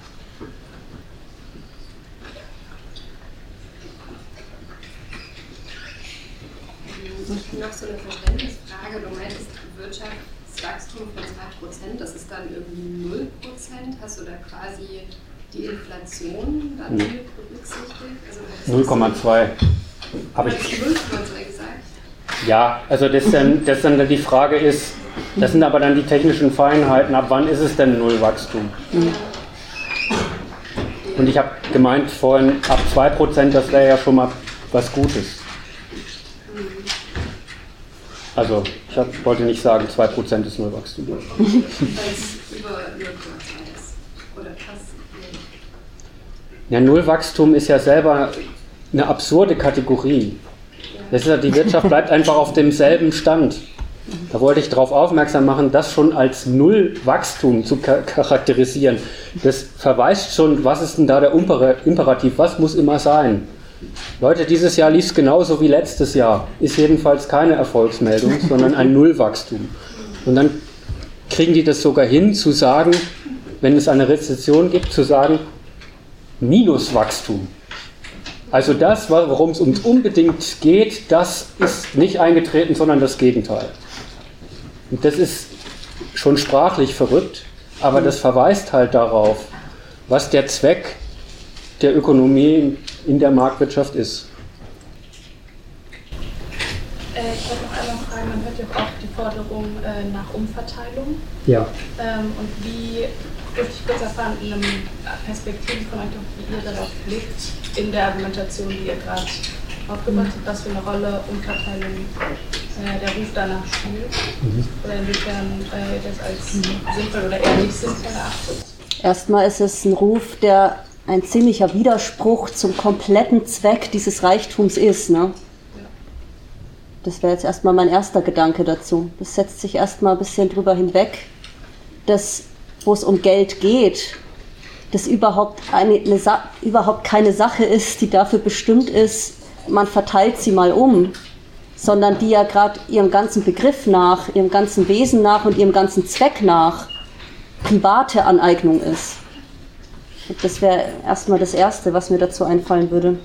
Noch so eine Verständnisfrage. Du meintest Wirtschaftswachstum von zwei Prozent, das ist dann irgendwie null Prozent. Hast du da quasi die Inflation dann hm. berücksichtigt? Also, null Komma zwei habe ich. null Komma zwei gesagt? Ja, also das dann, das dann die Frage ist, das sind aber dann die technischen Feinheiten, ab wann ist es denn Nullwachstum? Mhm. Und ich habe gemeint vorhin, ab zwei Prozent, das wäre ja schon mal was Gutes. Also ich hab, wollte nicht sagen, zwei Prozent ist Nullwachstum. Weil es über null Komma zwei ist. Oder fast. Ja, Nullwachstum ist ja selber eine absurde Kategorie. Das ist ja, die Wirtschaft bleibt einfach auf demselben Stand. Da wollte ich darauf aufmerksam machen, das schon als Nullwachstum zu charakterisieren. Das verweist schon, was ist denn da der Imperativ, was muss immer sein. Leute, dieses Jahr lief es genauso wie letztes Jahr. Ist jedenfalls keine Erfolgsmeldung, sondern ein Nullwachstum. Und dann kriegen die das sogar hin, zu sagen, wenn es eine Rezession gibt, zu sagen, Minuswachstum. Also das, worum es uns unbedingt geht, das ist nicht eingetreten, sondern das Gegenteil. Und das ist schon sprachlich verrückt, aber das verweist halt darauf, was der Zweck der Ökonomie in der Marktwirtschaft ist. Äh, ich wollte noch einmal fragen, man hört ja auch die Forderung äh, nach Umverteilung. Ja. Ähm, und wie, dürfte ich kurz erfahren, in einer Perspektive von euch, wie ihr darauf blickt, in der Argumentation, die ihr gerade aufgemacht habt, was für eine Rolle Umverteilung äh, der Ruf danach spielt? Mhm. Oder inwiefern äh, ihr das als sinnvoll oder eher nicht sinnvoll erachtet? Erstmal ist es ein Ruf, der ein ziemlicher Widerspruch zum kompletten Zweck dieses Reichtums ist. Ne? Das wäre jetzt erstmal mein erster Gedanke dazu. Das setzt sich erstmal ein bisschen drüber hinweg, dass, wo es um Geld geht, das überhaupt, eine, eine Sa- überhaupt keine Sache ist, die dafür bestimmt ist, man verteilt sie mal um, sondern die ja gerade ihrem ganzen Begriff nach, ihrem ganzen Wesen nach und ihrem ganzen Zweck nach private Aneignung ist. Und das wäre erstmal das Erste, was mir dazu einfallen würde.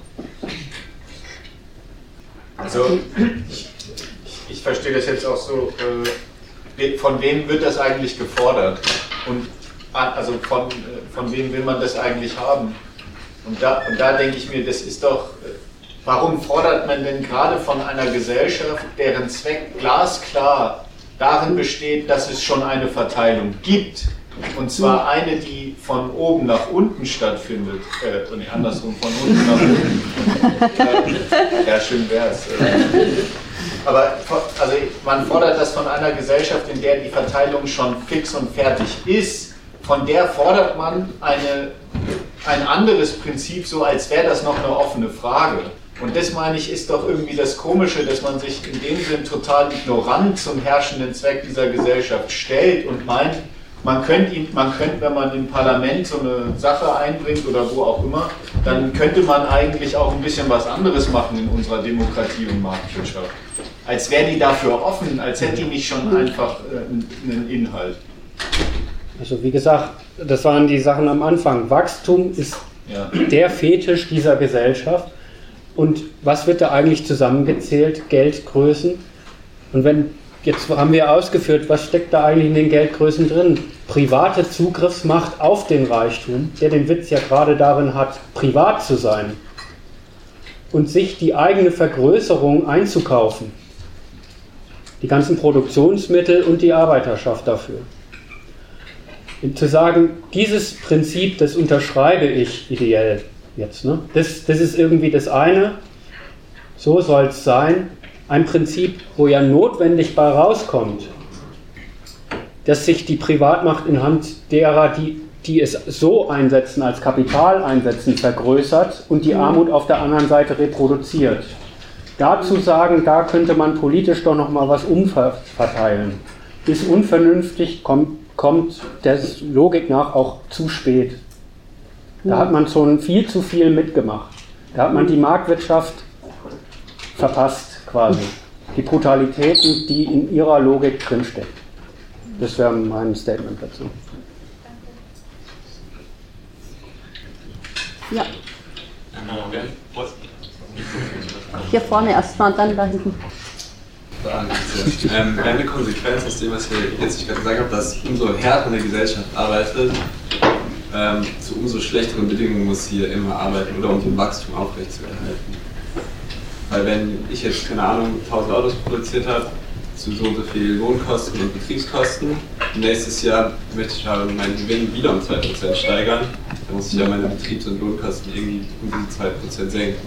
Also ich, ich verstehe das jetzt auch so, äh, von wem wird das eigentlich gefordert? Und also von, von wem will man das eigentlich haben? Und da, und da denke ich mir, das ist doch, warum fordert man denn gerade von einer Gesellschaft, deren Zweck glasklar darin besteht, dass es schon eine Verteilung gibt? Und zwar eine, die von oben nach unten stattfindet. Äh, nee, andersrum, von unten nach oben. äh, ja, schön wär's. Aber also man fordert das von einer Gesellschaft, in der die Verteilung schon fix und fertig ist. Von der fordert man eine, ein anderes Prinzip, so als wäre das noch eine offene Frage. Und das, meine ich, ist doch irgendwie das Komische, dass man sich in dem Sinn total ignorant zum herrschenden Zweck dieser Gesellschaft stellt und meint, man könnte, ihn, man könnte, wenn man im Parlament so eine Sache einbringt oder wo auch immer, dann könnte man eigentlich auch ein bisschen was anderes machen in unserer Demokratie und Marktwirtschaft. Als wäre die dafür offen, als hätte die nicht schon einfach äh, einen Inhalt. Also wie gesagt, das waren die Sachen am Anfang. Wachstum ist ja der Fetisch dieser Gesellschaft. Und was wird da eigentlich zusammengezählt? Geldgrößen. Und wenn, jetzt haben wir ausgeführt, was steckt da eigentlich in den Geldgrößen drin? Private Zugriffsmacht auf den Reichtum, der den Witz ja gerade darin hat, privat zu sein. Und sich die eigene Vergrößerung einzukaufen. Die ganzen Produktionsmittel und die Arbeiterschaft dafür. Und zu sagen, dieses Prinzip, das unterschreibe ich ideell jetzt. Ne? Das, das ist irgendwie das eine, so soll es sein. Ein Prinzip, wo ja notwendig bei rauskommt, dass sich die Privatmacht in Hand derer, die, die es so einsetzen, als Kapital einsetzen, vergrößert und die Armut auf der anderen Seite reproduziert. Dazu sagen, da könnte man politisch doch nochmal was umverteilen. Ist unvernünftig, kommt, kommt der Logik nach auch zu spät. Da hat man schon viel zu viel mitgemacht. Da hat man die Marktwirtschaft verpasst quasi. Die Brutalitäten, die in ihrer Logik drinstecken. Das wäre mein Statement dazu. Ja. Hier vorne erstmal und dann da hinten. Ähm, eine Konsequenz aus dem, was ich jetzt gerade gesagt habe, dass umso härter eine Gesellschaft arbeitet, ähm, zu umso schlechteren Bedingungen muss sie immer arbeiten oder um den Wachstum aufrechtzuerhalten. Weil wenn ich jetzt, keine Ahnung, tausend Autos produziert habe, zu so und so viel Lohnkosten und Betriebskosten, nächstes Jahr möchte ich aber meinen Gewinn wieder um zwei Prozent steigern, dann muss ich ja meine Betriebs- und Lohnkosten irgendwie um diese zwei Prozent senken.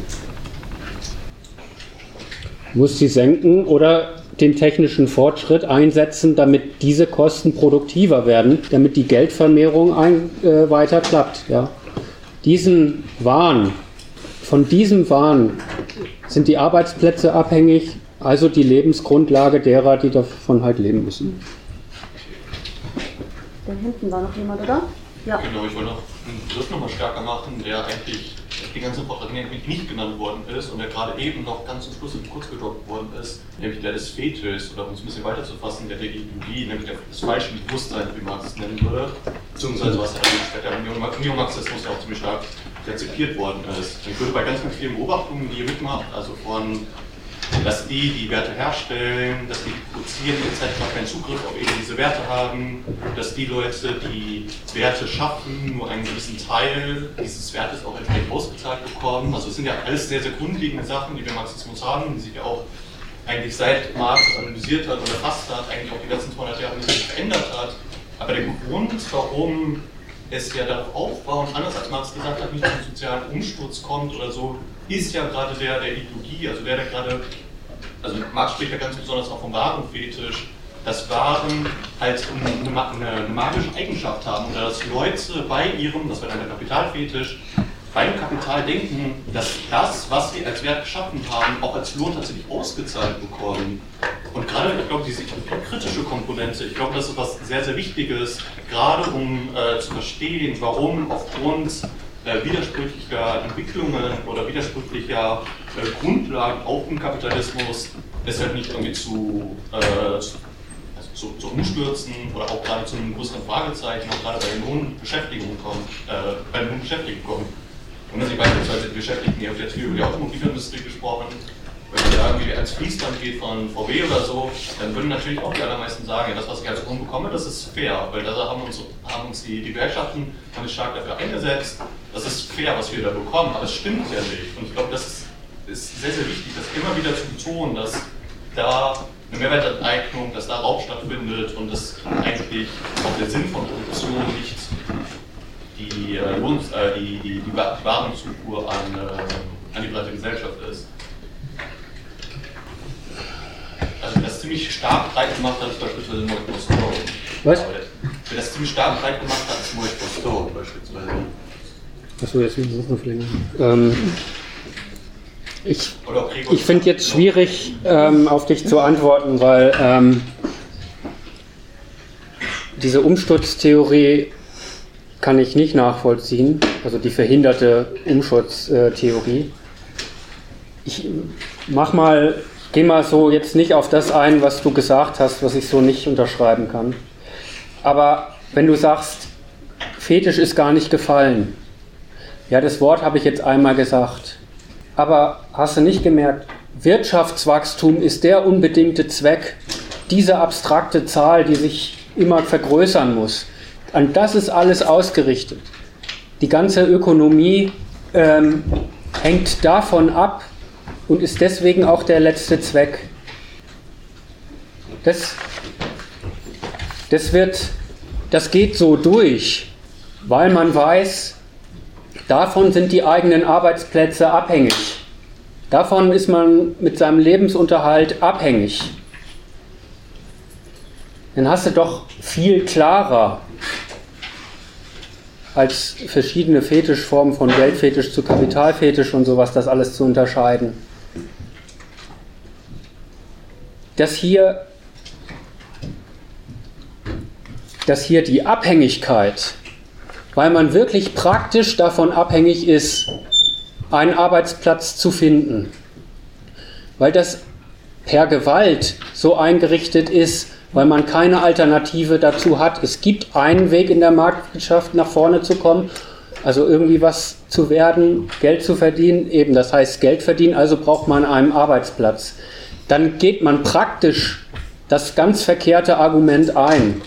Muss sie senken oder den technischen Fortschritt einsetzen, damit diese Kosten produktiver werden, damit die Geldvermehrung ein, äh, weiter klappt. Ja. Diesen Wahn, von diesem Wahn sind die Arbeitsplätze abhängig, also die Lebensgrundlage derer, die davon halt leben müssen. Da hinten war noch jemand, oder? Ja. Genau, ich wollte noch einen Begriff nochmal stärker machen, der eigentlich die ganze Woche nicht genannt worden ist und der gerade eben noch ganz zum Schluss kurz gedroppt worden ist, nämlich der des Fetischs, oder um es ein bisschen weiter zu fassen, der der Ideologie, nämlich das falsche Bewusstsein, wie Marx es nennen würde, beziehungsweise was ja später im Neomarxismus ja auch ziemlich stark rezipiert worden ist. Ich würde bei ganz, ganz vielen Beobachtungen, die ihr mitmacht, also von dass die, die Werte herstellen, dass die, die produzieren, et cetera keinen Zugriff auf eben diese Werte haben, dass die Leute, die Werte schaffen, nur einen gewissen Teil dieses Wertes auch entsprechend ausgezahlt bekommen. Also es sind ja alles sehr, sehr grundlegende Sachen, die wir im Marxismus haben, die sich ja auch eigentlich seit Marx das analysiert hat und erfasst hat, eigentlich auch die letzten zweihundert Jahre nicht verändert hat. Aber der Grund, warum es ja darauf aufbaut, anders als Marx gesagt hat, nicht zum sozialen Umsturz kommt oder so, ist ja gerade der der Ideologie, also der, der gerade, also Marx spricht ja ganz besonders auch vom Warenfetisch, dass Waren halt eine, eine, eine magische Eigenschaft haben oder dass Leute bei ihrem, das wäre dann der Kapitalfetisch, beim Kapital denken, dass das, was sie als Wert geschaffen haben, auch als Lohn tatsächlich ausgezahlt bekommen. Und gerade, ich glaube, diese kritische Komponente, ich glaube, das ist was sehr, sehr Wichtiges, gerade um äh, zu verstehen, warum aufgrund äh, widersprüchlicher Entwicklungen oder widersprüchlicher äh, Grundlagen auch im Kapitalismus es halt nicht irgendwie zu, äh, zu, also zu, zu Umstürzen oder auch gerade zu einem größeren Fragezeichen, auch gerade bei den hohen Beschäftigungen kommt, äh, bei den hohen Beschäftigten kommt. Und wenn Sie beispielsweise die Beschäftigten hier auf der Tür über die Automobilindustrie gesprochen, wenn man da irgendwie ans Fließband geht von V W oder so, dann würden natürlich auch die allermeisten sagen, ja, das, was ich als Lohn bekomme, das ist fair, weil da haben uns, haben uns die, die Gewerkschaften haben stark dafür eingesetzt, das ist fair, was wir da bekommen, aber es stimmt ja nicht. Und ich glaube, das ist, ist sehr, sehr wichtig, das immer wieder zu betonen, dass da eine Mehrwertenteignung, dass da Raub stattfindet und dass eigentlich auch der Sinn von Produktion nicht die, äh, Lohns, äh, die, die, die Warenzufuhr an, äh, an die breite Gesellschaft ist. Also wer das ziemlich stark breit gemacht hat, ist beispielsweise Maurice Postone. Was? Wer das ziemlich stark breit gemacht hat, ist Maurice Postone beispielsweise. Achso, jetzt müssen wir es noch verlängern. Ähm, ich ich finde jetzt schwierig, ähm, auf dich zu antworten, weil ähm, diese Umsturztheorie kann ich nicht nachvollziehen, also die verhinderte Umsturztheorie. Ich mach mal, geh mal so jetzt nicht auf das ein, was du gesagt hast, was ich so nicht unterschreiben kann. Aber wenn du sagst, Fetisch ist gar nicht gefallen, ja, das Wort habe ich jetzt einmal gesagt. Aber hast du nicht gemerkt, Wirtschaftswachstum ist der unbedingte Zweck, diese abstrakte Zahl, die sich immer vergrößern muss. An das ist alles ausgerichtet. Die ganze Ökonomie ähm, hängt davon ab und ist deswegen auch der letzte Zweck. Das, das wird, das geht so durch, weil man weiß, davon sind die eigenen Arbeitsplätze abhängig. Davon ist man mit seinem Lebensunterhalt abhängig. Dann hast du doch viel klarer als verschiedene Fetischformen von Geldfetisch zu Kapitalfetisch und sowas, das alles zu unterscheiden. Dass hier, dass hier die Abhängigkeit, weil man wirklich praktisch davon abhängig ist, einen Arbeitsplatz zu finden. Weil das per Gewalt so eingerichtet ist, weil man keine Alternative dazu hat. Es gibt einen Weg in der Marktwirtschaft nach vorne zu kommen, also irgendwie was zu werden, Geld zu verdienen, eben das heißt Geld verdienen, also braucht man einen Arbeitsplatz. Dann geht man praktisch das ganz verkehrte Argument ein.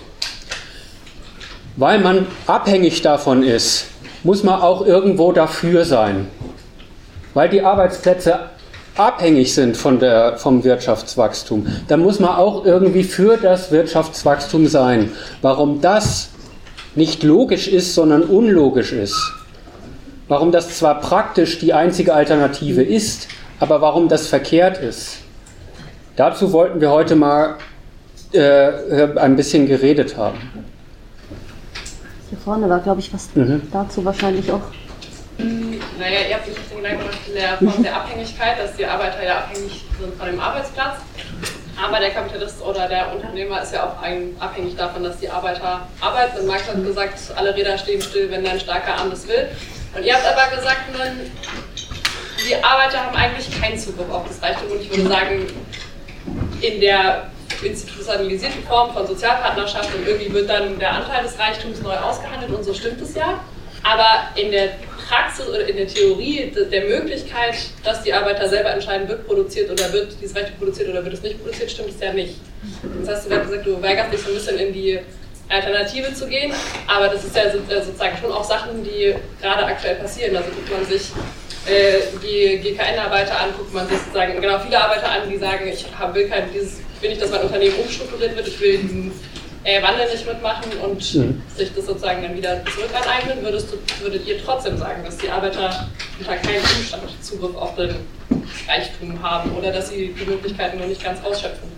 Weil man abhängig davon ist, muss man auch irgendwo dafür sein. Weil die Arbeitsplätze abhängig sind von der, vom Wirtschaftswachstum, dann muss man auch irgendwie für das Wirtschaftswachstum sein. Warum das nicht logisch ist, sondern unlogisch ist. Warum das zwar praktisch die einzige Alternative ist, aber warum das verkehrt ist. Dazu wollten wir heute mal äh, ein bisschen geredet haben. Hier vorne war, glaube ich, was mhm. dazu wahrscheinlich auch. Naja, ihr habt sich den Gedanken gemacht in der Form der Abhängigkeit, dass die Arbeiter ja abhängig sind von dem Arbeitsplatz. Aber der Kapitalist oder der Unternehmer ist ja auch abhängig davon, dass die Arbeiter arbeiten. Und Marx hat gesagt, alle Räder stehen still, wenn ein starker Arm das will. Und ihr habt aber gesagt, die Arbeiter haben eigentlich keinen Zugriff auf das Reichtum. Und ich würde sagen, in der institutionalisierten Form von Sozialpartnerschaft und irgendwie wird dann der Anteil des Reichtums neu ausgehandelt und so stimmt es ja. Aber in der Praxis oder in der Theorie der Möglichkeit, dass die Arbeiter selber entscheiden, wird produziert oder wird dieses Recht produziert oder wird es nicht produziert, stimmt es ja nicht. Das heißt, du hast gesagt, du weigerst dich so ein bisschen in die Alternative zu gehen, aber das ist ja sozusagen schon auch Sachen, die gerade aktuell passieren. Also guckt man sich äh, die G K N-Arbeiter an, guckt man sich sozusagen genau viele Arbeiter an, die sagen, ich will kein dieses, ich will nicht, dass mein Unternehmen umstrukturiert wird, ich will diesen äh, Wandel nicht mitmachen und mhm. sich das sozusagen dann wieder zurück aneignen. Würdest du, würdet ihr trotzdem sagen, dass die Arbeiter unter keinem Umstand Zugriff auf den Reichtum haben oder dass sie die Möglichkeiten noch nicht ganz ausschöpfen?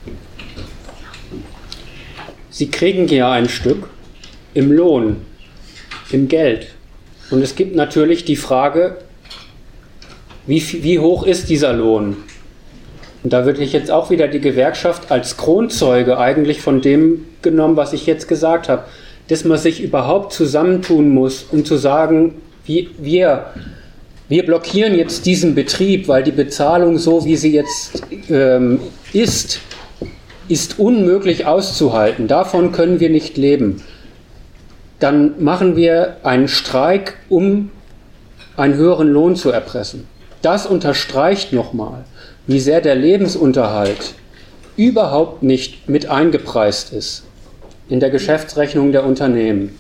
Sie kriegen ja ein Stück im Lohn, im Geld. Und es gibt natürlich die Frage, wie, wie hoch ist dieser Lohn? Und da würde ich jetzt auch wieder die Gewerkschaft als Kronzeuge eigentlich von dem genommen, was ich jetzt gesagt habe, dass man sich überhaupt zusammentun muss, um zu sagen, wie, wir, wir blockieren jetzt diesen Betrieb, weil die Bezahlung so, wie sie jetzt ähm, ist, ist unmöglich auszuhalten. Davon können wir nicht leben. Dann machen wir einen Streik, um einen höheren Lohn zu erpressen. Das unterstreicht nochmal, wie sehr der Lebensunterhalt überhaupt nicht mit eingepreist ist in der Geschäftsrechnung der Unternehmen.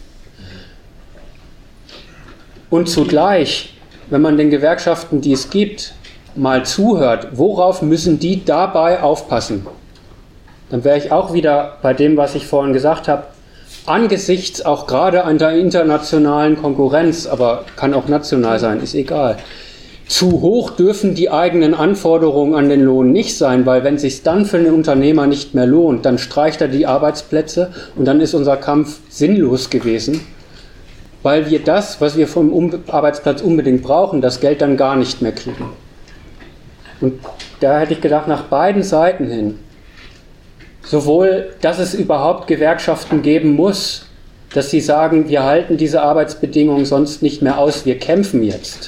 Und zugleich, wenn man den Gewerkschaften, die es gibt, mal zuhört, worauf müssen die dabei aufpassen? Dann wäre ich auch wieder bei dem, was ich vorhin gesagt habe, angesichts auch gerade an der internationalen Konkurrenz, aber kann auch national sein, ist egal. Zu hoch dürfen die eigenen Anforderungen an den Lohn nicht sein, weil wenn es sich dann für den Unternehmer nicht mehr lohnt, dann streicht er die Arbeitsplätze und dann ist unser Kampf sinnlos gewesen, weil wir das, was wir vom Arbeitsplatz unbedingt brauchen, das Geld dann gar nicht mehr kriegen. Und da hätte ich gedacht, nach beiden Seiten hin, sowohl, dass es überhaupt Gewerkschaften geben muss, dass sie sagen, wir halten diese Arbeitsbedingungen sonst nicht mehr aus, wir kämpfen jetzt.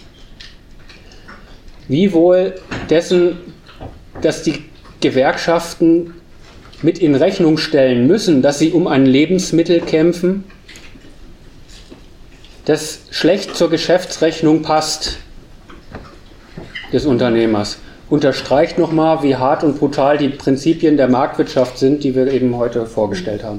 Wie wohl dessen, dass die Gewerkschaften mit in Rechnung stellen müssen, dass sie um ein Lebensmittel kämpfen, das schlecht zur Geschäftsrechnung passt des Unternehmers. Unterstreicht nochmal, wie hart und brutal die Prinzipien der Marktwirtschaft sind, die wir eben heute vorgestellt haben.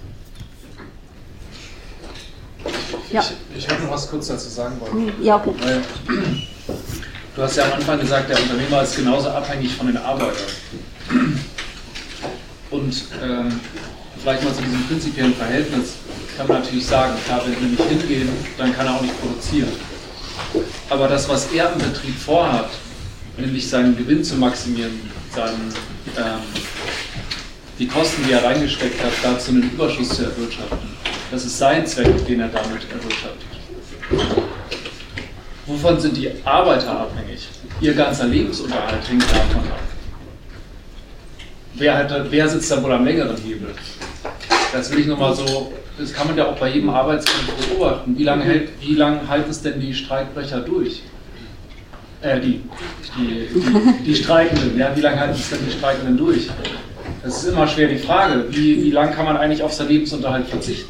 Ja. Ich, ich hätte noch was kurz dazu sagen wollen. Ja, okay. Weil, du hast ja am Anfang gesagt, der Unternehmer ist genauso abhängig von den Arbeitern. Und ähm, vielleicht mal zu diesem prinzipiellen Verhältnis kann man natürlich sagen, klar, wenn wir nicht hingehen, dann kann er auch nicht produzieren. Aber das, was er im Betrieb vorhat, nämlich seinen Gewinn zu maximieren, seinen, ähm, die Kosten, die er reingesteckt hat, dazu einen Überschuss zu erwirtschaften. Das ist sein Zweck, den er damit erwirtschaftet. Wovon sind die Arbeiter abhängig? Ihr ganzer Lebensunterhalt hängt davon ab. Wer, hat, wer sitzt da wohl am längeren Hebel? Das will ich nochmal so, das kann man ja auch bei jedem Arbeitskampf beobachten. Wie lange hält, wie lange halten es denn die Streikbrecher durch? Äh, die, die, die, die Streikenden, ja, wie lange halten es denn die Streikenden durch? Das ist immer schwer die Frage, wie, wie lange kann man eigentlich auf seinen Lebensunterhalt verzichten?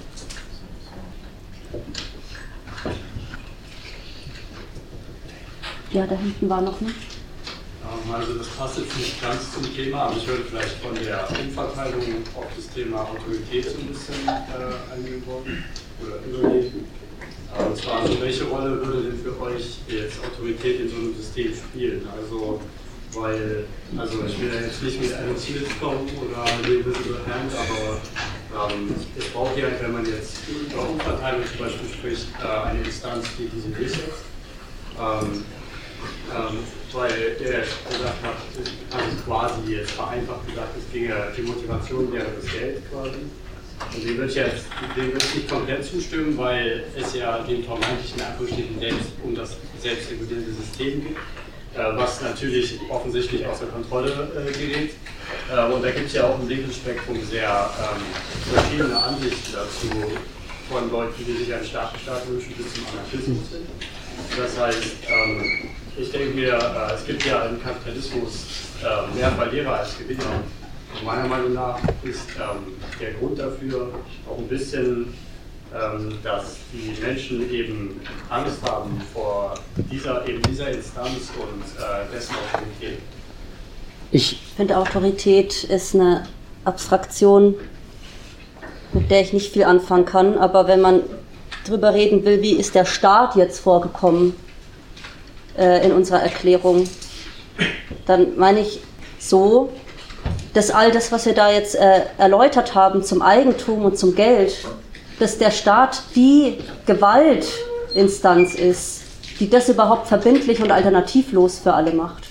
Ja, da hinten war noch, ne? Also das passt jetzt nicht ganz zum Thema, aber ich würde vielleicht von der Umverteilung auf das Thema Autorität so ein bisschen äh, eingehen wollen oder überlegen. Und zwar, also welche Rolle würde denn für euch jetzt Autorität in so einem System spielen? Also, weil, also ich will ja jetzt nicht mit einem Ziel kommen oder dem Invisible Hand, aber ähm, es braucht ja, wenn man jetzt über Umverteilung zum Beispiel spricht, äh, eine Instanz, die diese durchsetzt. Ähm, ähm, weil der gesagt hat, also quasi jetzt vereinfacht gesagt, es ginge, die Motivation wäre das Geld quasi. Und dem würde ich jetzt dem würde ich nicht komplett zustimmen, weil es ja dem vermeintlichen Anführungsstrichen selbst um das selbstregulierende System geht, äh, was natürlich offensichtlich außer Kontrolle äh, gerät. Äh, und da gibt es ja auch im linken Spektrum sehr ähm, verschiedene Ansichten dazu, von Leuten, die sich einen starken Staat wünschen, bis zum Anarchismus hin. Das heißt, ähm, ich denke mir, äh, es gibt ja im Kapitalismus äh, mehr Verlierer als Gewinner. Und meiner Meinung nach ist ähm, der Grund dafür auch ein bisschen, ähm, dass die Menschen eben Angst haben vor dieser, eben dieser Instanz und äh, dessen Autorität. Ich finde, Autorität ist eine Abstraktion, mit der ich nicht viel anfangen kann, aber wenn man drüber reden will, wie ist der Staat jetzt vorgekommen äh, in unserer Erklärung, dann meine ich so, dass all das, was wir da jetzt äh, erläutert haben zum Eigentum und zum Geld, dass der Staat die Gewaltinstanz ist, die das überhaupt verbindlich und alternativlos für alle macht.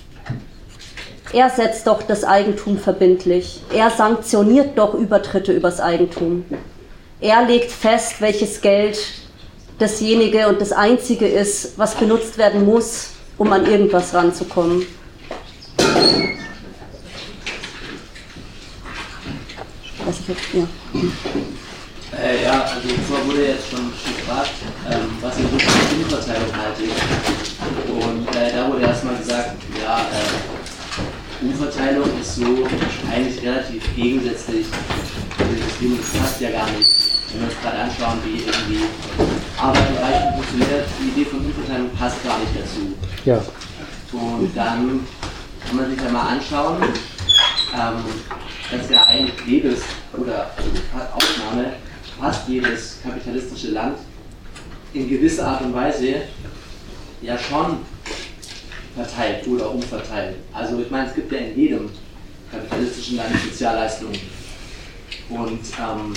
Er setzt doch das Eigentum verbindlich. Er sanktioniert doch Übertritte übers Eigentum. Er legt fest, welches Geld dasjenige und das Einzige ist, was benutzt werden muss, um an irgendwas ranzukommen. Was ich jetzt, ja. Äh, ja, also vorher wurde jetzt schon gefragt, ähm, was ich wirklich von Umverteilung halte. Und äh, da wurde erstmal gesagt, ja, äh, Umverteilung ist so eigentlich relativ gegensätzlich. Das passt ja gar nicht. Wenn wir uns gerade anschauen, wie irgendwie Arbeit und Reichtum funktioniert, die Idee von Umverteilung passt gar nicht dazu. Ja. Und dann kann man sich ja mal anschauen, ähm, dass ja eigentlich jedes, oder also Ausnahme, fast jedes kapitalistische Land in gewisser Art und Weise ja schon verteilt oder umverteilt. Also ich meine, es gibt ja in jedem kapitalistischen Land Sozialleistungen. Und ähm,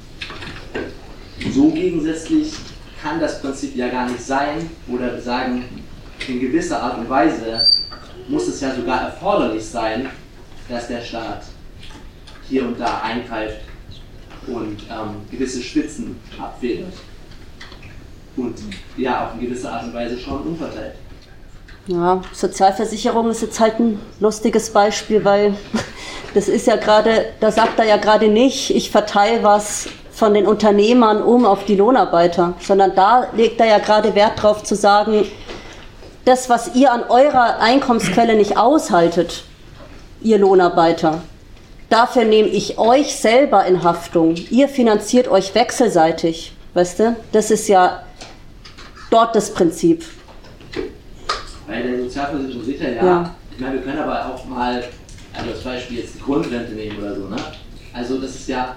so gegensätzlich kann das Prinzip ja gar nicht sein, oder sagen, in gewisser Art und Weise muss es ja sogar erforderlich sein, dass der Staat hier und da eingreift und ähm, gewisse Spitzen abfedert. Und ja, auf eine gewisse Art und Weise schon umverteilt. Ja, Sozialversicherung ist jetzt halt ein lustiges Beispiel, weil das ist ja gerade, da sagt er ja gerade nicht, ich verteile was von den Unternehmern um auf die Lohnarbeiter, sondern da legt er ja gerade Wert drauf zu sagen, das, was ihr an eurer Einkommensquelle nicht aushaltet, ihr Lohnarbeiter, dafür nehme ich euch selber in Haftung. Ihr finanziert euch wechselseitig, weißt du? Das ist ja dort das Prinzip. Bei der Sozialversicherung sicher, ja. ja. Ich meine, wir können aber auch mal, also als Beispiel jetzt die Grundrente nehmen oder so, ne? Also das ist ja...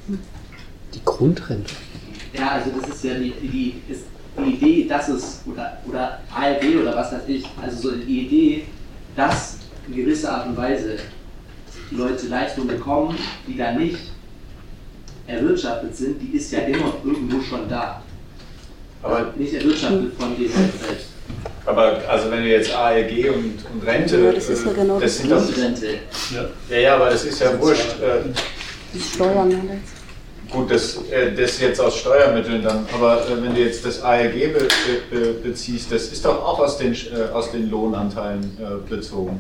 Die Grundrente? Ja, also das ist ja die, die, ist die Idee, dass es, oder, oder A L G oder was weiß ich, also so die Idee, dass in gewisser Art und Weise die Leute Leistungen bekommen, die da nicht erwirtschaftet sind, die ist ja immer irgendwo schon da. Aber nicht erwirtschaftet von den Leuten selbst. Aber also wenn du jetzt A L G und, und Rente, ja, das ist ja genau das sind doch Rente. Ja, ja, aber das ist ja wurscht. Äh, die Steuern halt. Gut, das, äh, das jetzt aus Steuermitteln dann, aber äh, wenn du jetzt das A L G be, be, beziehst, das ist doch auch aus den, äh, aus den Lohnanteilen äh, bezogen.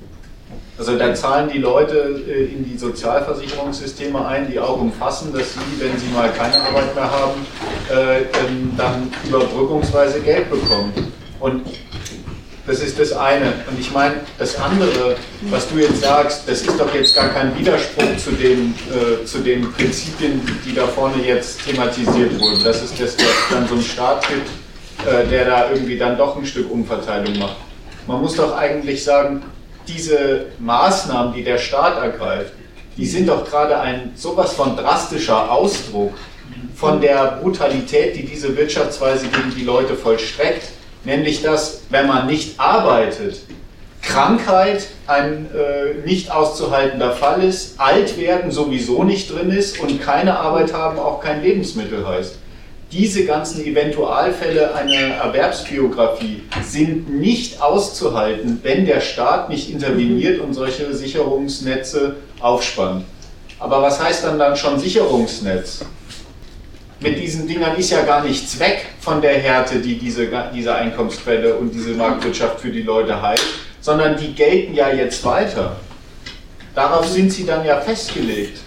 Also da zahlen die Leute äh, in die Sozialversicherungssysteme ein, die auch umfassen, dass sie, wenn sie mal keine Arbeit mehr haben, äh, ähm, dann überbrückungsweise Geld bekommen. Und das ist das eine. Und ich meine, das andere, was du jetzt sagst, das ist doch jetzt gar kein Widerspruch zu den, äh, zu den Prinzipien, die da vorne jetzt thematisiert wurden. Dass es das dann so einen Staat gibt, äh, der da irgendwie dann doch ein Stück Umverteilung macht. Man muss doch eigentlich sagen, diese Maßnahmen, die der Staat ergreift, die sind doch gerade ein sowas von drastischer Ausdruck von der Brutalität, die diese Wirtschaftsweise gegen die Leute vollstreckt. Nämlich, dass, wenn man nicht arbeitet, Krankheit ein äh, nicht auszuhaltender Fall ist, alt werden sowieso nicht drin ist und keine Arbeit haben auch kein Lebensmittel heißt. Diese ganzen Eventualfälle einer Erwerbsbiografie sind nicht auszuhalten, wenn der Staat nicht interveniert und solche Sicherungsnetze aufspannt. Aber was heißt dann dann schon Sicherungsnetz? Mit diesen Dingern ist ja gar nichts weg von der Härte, die diese, diese Einkommensquelle und diese Marktwirtschaft für die Leute heilt, sondern die gelten ja jetzt weiter. Darauf sind sie dann ja festgelegt.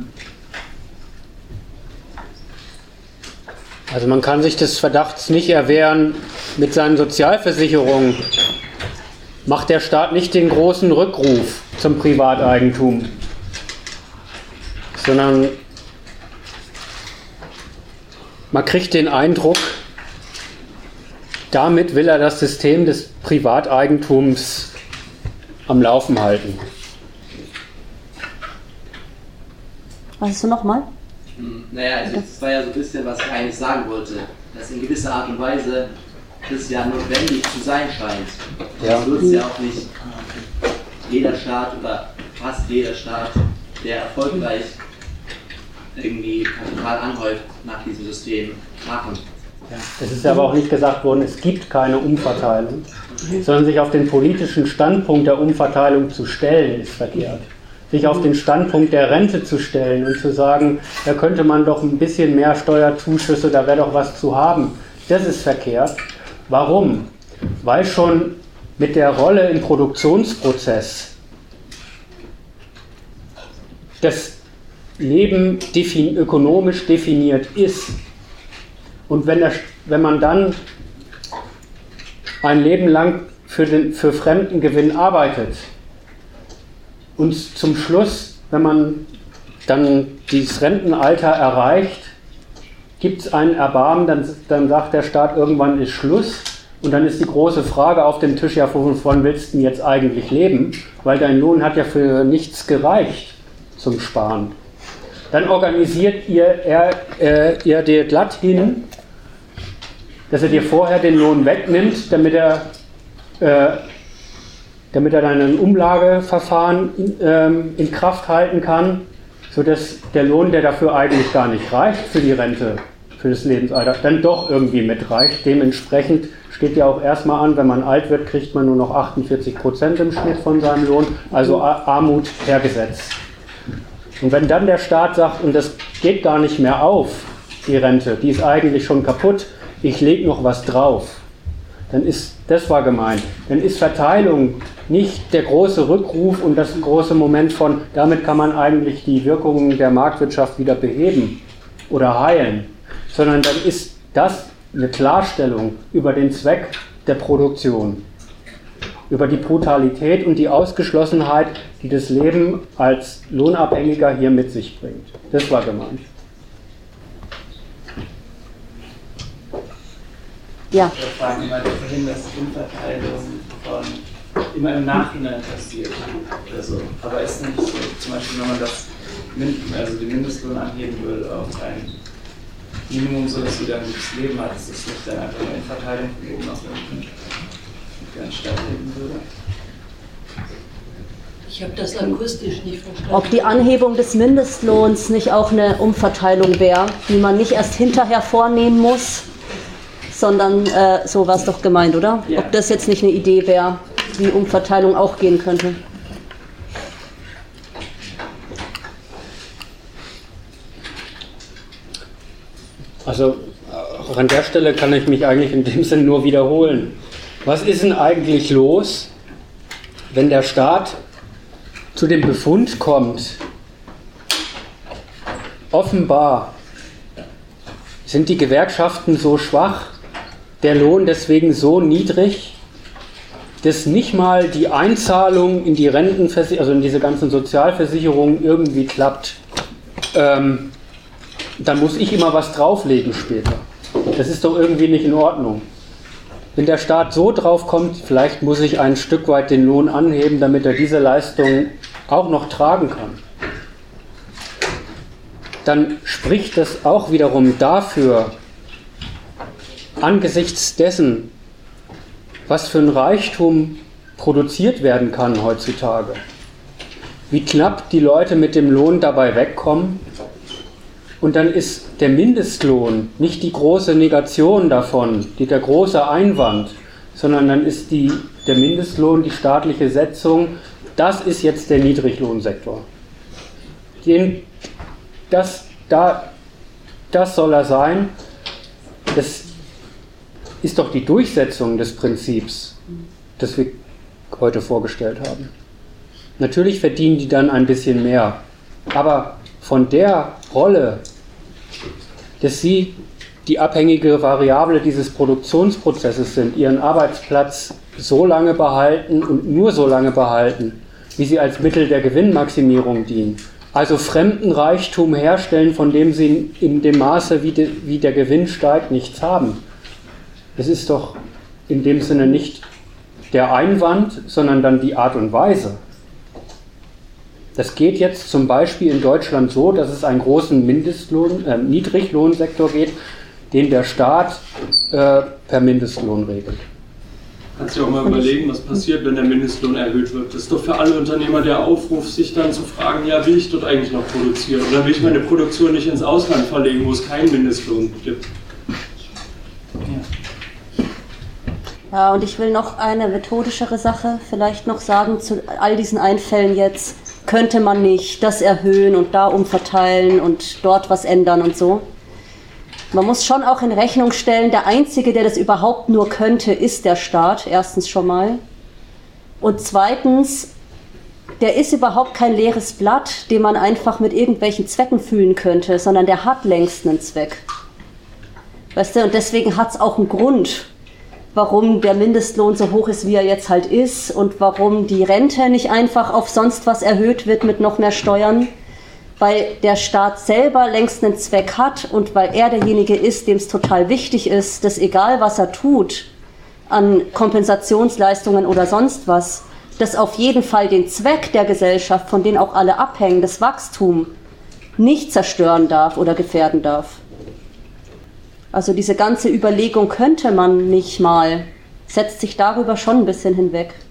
Also man kann sich des Verdachts nicht erwehren, mit seinen Sozialversicherungen macht der Staat nicht den großen Rückruf zum Privateigentum, sondern man kriegt den Eindruck, damit will er das System des Privateigentums am Laufen halten. Was hast du nochmal? Naja, also das war ja so ein bisschen, was ich eigentlich sagen wollte, dass in gewisser Art und Weise das ja notwendig zu sein scheint. Ja. Das wird es ja auch nicht jeder Staat oder fast jeder Staat, der erfolgreich irgendwie Kapital anhäuft, nach diesem System machen. Ja, es ist aber auch nicht gesagt worden, es gibt keine Umverteilung, sondern sich auf den politischen Standpunkt der Umverteilung zu stellen, ist verkehrt. Sich auf den Standpunkt der Rente zu stellen und zu sagen, da könnte man doch ein bisschen mehr Steuerzuschüsse, da wäre doch was zu haben, das ist verkehrt. Warum? Weil schon mit der Rolle im Produktionsprozess das Leben defin- ökonomisch definiert ist. Und wenn, der, wenn man dann ein Leben lang für, den, für Fremdengewinn arbeitet und zum Schluss, wenn man dann dieses Rentenalter erreicht, gibt es ein Erbarmen, dann, dann sagt der Staat, irgendwann ist Schluss. Und dann ist die große Frage auf dem Tisch, ja, wovon willst du denn jetzt eigentlich leben? Weil dein Lohn hat ja für nichts gereicht zum Sparen. Dann organisiert ihr, er, äh, ihr dir glatt hin, dass er dir vorher den Lohn wegnimmt, damit er, äh, damit er dann ein Umlageverfahren in, ähm, in Kraft halten kann, sodass der Lohn, der dafür eigentlich gar nicht reicht für die Rente, für das Lebensalter, dann doch irgendwie mitreicht. Dementsprechend steht ja auch erstmal an, wenn man alt wird, kriegt man nur noch achtundvierzig Prozent im Schnitt von seinem Lohn, also Armut per Gesetz. Und wenn dann der Staat sagt, und das geht gar nicht mehr auf, die Rente, die ist eigentlich schon kaputt, ich lege noch was drauf, dann ist, das war gemeint, dann ist Verteilung nicht der große Rückruf und das große Moment von, damit kann man eigentlich die Wirkungen der Marktwirtschaft wieder beheben oder heilen, sondern dann ist das eine Klarstellung über den Zweck der Produktion, über die Brutalität und die Ausgeschlossenheit, die das Leben als Lohnabhängiger hier mit sich bringt. Das war gemeint. Ja. Wir fragen immer vorhin, dass Umverteilung von immer im Nachhinein passiert. Oder so. Aber ist nicht so, zum Beispiel, wenn man das also den Mindestlohn anheben würde auf ein Minimum, so dass jeder ein gutes Leben hat, ist das nicht dann einfach eine Umverteilung von oben nach unten, die ein Staat leben würde? Ich habe das akustisch nicht verstanden. Ob die Anhebung des Mindestlohns nicht auch eine Umverteilung wäre, die man nicht erst hinterher vornehmen muss, sondern äh, so war es doch gemeint, oder? Ja. Ob das jetzt nicht eine Idee wäre, wie Umverteilung auch gehen könnte. Also auch an der Stelle kann ich mich eigentlich in dem Sinn nur wiederholen. Was ist denn eigentlich los, wenn der Staat zu dem Befund kommt, offenbar sind die Gewerkschaften so schwach, der Lohn deswegen so niedrig, dass nicht mal die Einzahlung in die Rentenversicherung, also in diese ganzen Sozialversicherungen irgendwie klappt. Ähm, dann muss ich immer was drauflegen später. Das ist doch irgendwie nicht in Ordnung. Wenn der Staat so drauf kommt, vielleicht muss ich ein Stück weit den Lohn anheben, damit er diese Leistung auch noch tragen kann. Dann spricht das auch wiederum dafür, angesichts dessen, was für ein Reichtum produziert werden kann heutzutage, wie knapp die Leute mit dem Lohn dabei wegkommen. Und dann ist der Mindestlohn nicht die große Negation davon, die, der große Einwand, sondern dann ist die, der Mindestlohn die staatliche Setzung, das ist jetzt der Niedriglohnsektor. Den, das, da, das soll er sein. Das ist doch die Durchsetzung des Prinzips, das wir heute vorgestellt haben. Natürlich verdienen die dann ein bisschen mehr, aber von der Rolle, dass sie die abhängige Variable dieses Produktionsprozesses sind, ihren Arbeitsplatz so lange behalten und nur so lange behalten, wie sie als Mittel der Gewinnmaximierung dienen. Also fremden Reichtum herstellen, von dem sie in dem Maße, wie, de, wie der Gewinn steigt, nichts haben. Das ist doch in dem Sinne nicht der Einwand, sondern dann die Art und Weise. Das geht jetzt zum Beispiel in Deutschland so, dass es einen großen Mindestlohn, äh, Niedriglohnsektor geht, den der Staat äh, per Mindestlohn regelt. Kannst du auch mal überlegen, was passiert, wenn der Mindestlohn erhöht wird. Das ist doch für alle Unternehmer der Aufruf, sich dann zu fragen, ja, will ich dort eigentlich noch produzieren? Oder will ich meine Produktion nicht ins Ausland verlegen, wo es keinen Mindestlohn gibt? Ja, und ich will noch eine methodischere Sache vielleicht noch sagen zu all diesen Einfällen jetzt. Könnte man nicht das erhöhen und da umverteilen und dort was ändern und so. Man muss schon auch in Rechnung stellen, der Einzige, der das überhaupt nur könnte, ist der Staat, erstens schon mal. Und zweitens der ist überhaupt kein leeres Blatt, den man einfach mit irgendwelchen Zwecken füllen könnte, sondern der hat längst einen Zweck. Weißt du, und deswegen hat es auch einen Grund, warum der Mindestlohn so hoch ist, wie er jetzt halt ist und warum die Rente nicht einfach auf sonst was erhöht wird mit noch mehr Steuern, weil der Staat selber längst einen Zweck hat und weil er derjenige ist, dem es total wichtig ist, dass egal was er tut, an Kompensationsleistungen oder sonst was, dass auf jeden Fall den Zweck der Gesellschaft, von dem auch alle abhängen, das Wachstum, nicht zerstören darf oder gefährden darf. Also diese ganze Überlegung könnte man nicht mal, setzt sich darüber schon ein bisschen hinweg.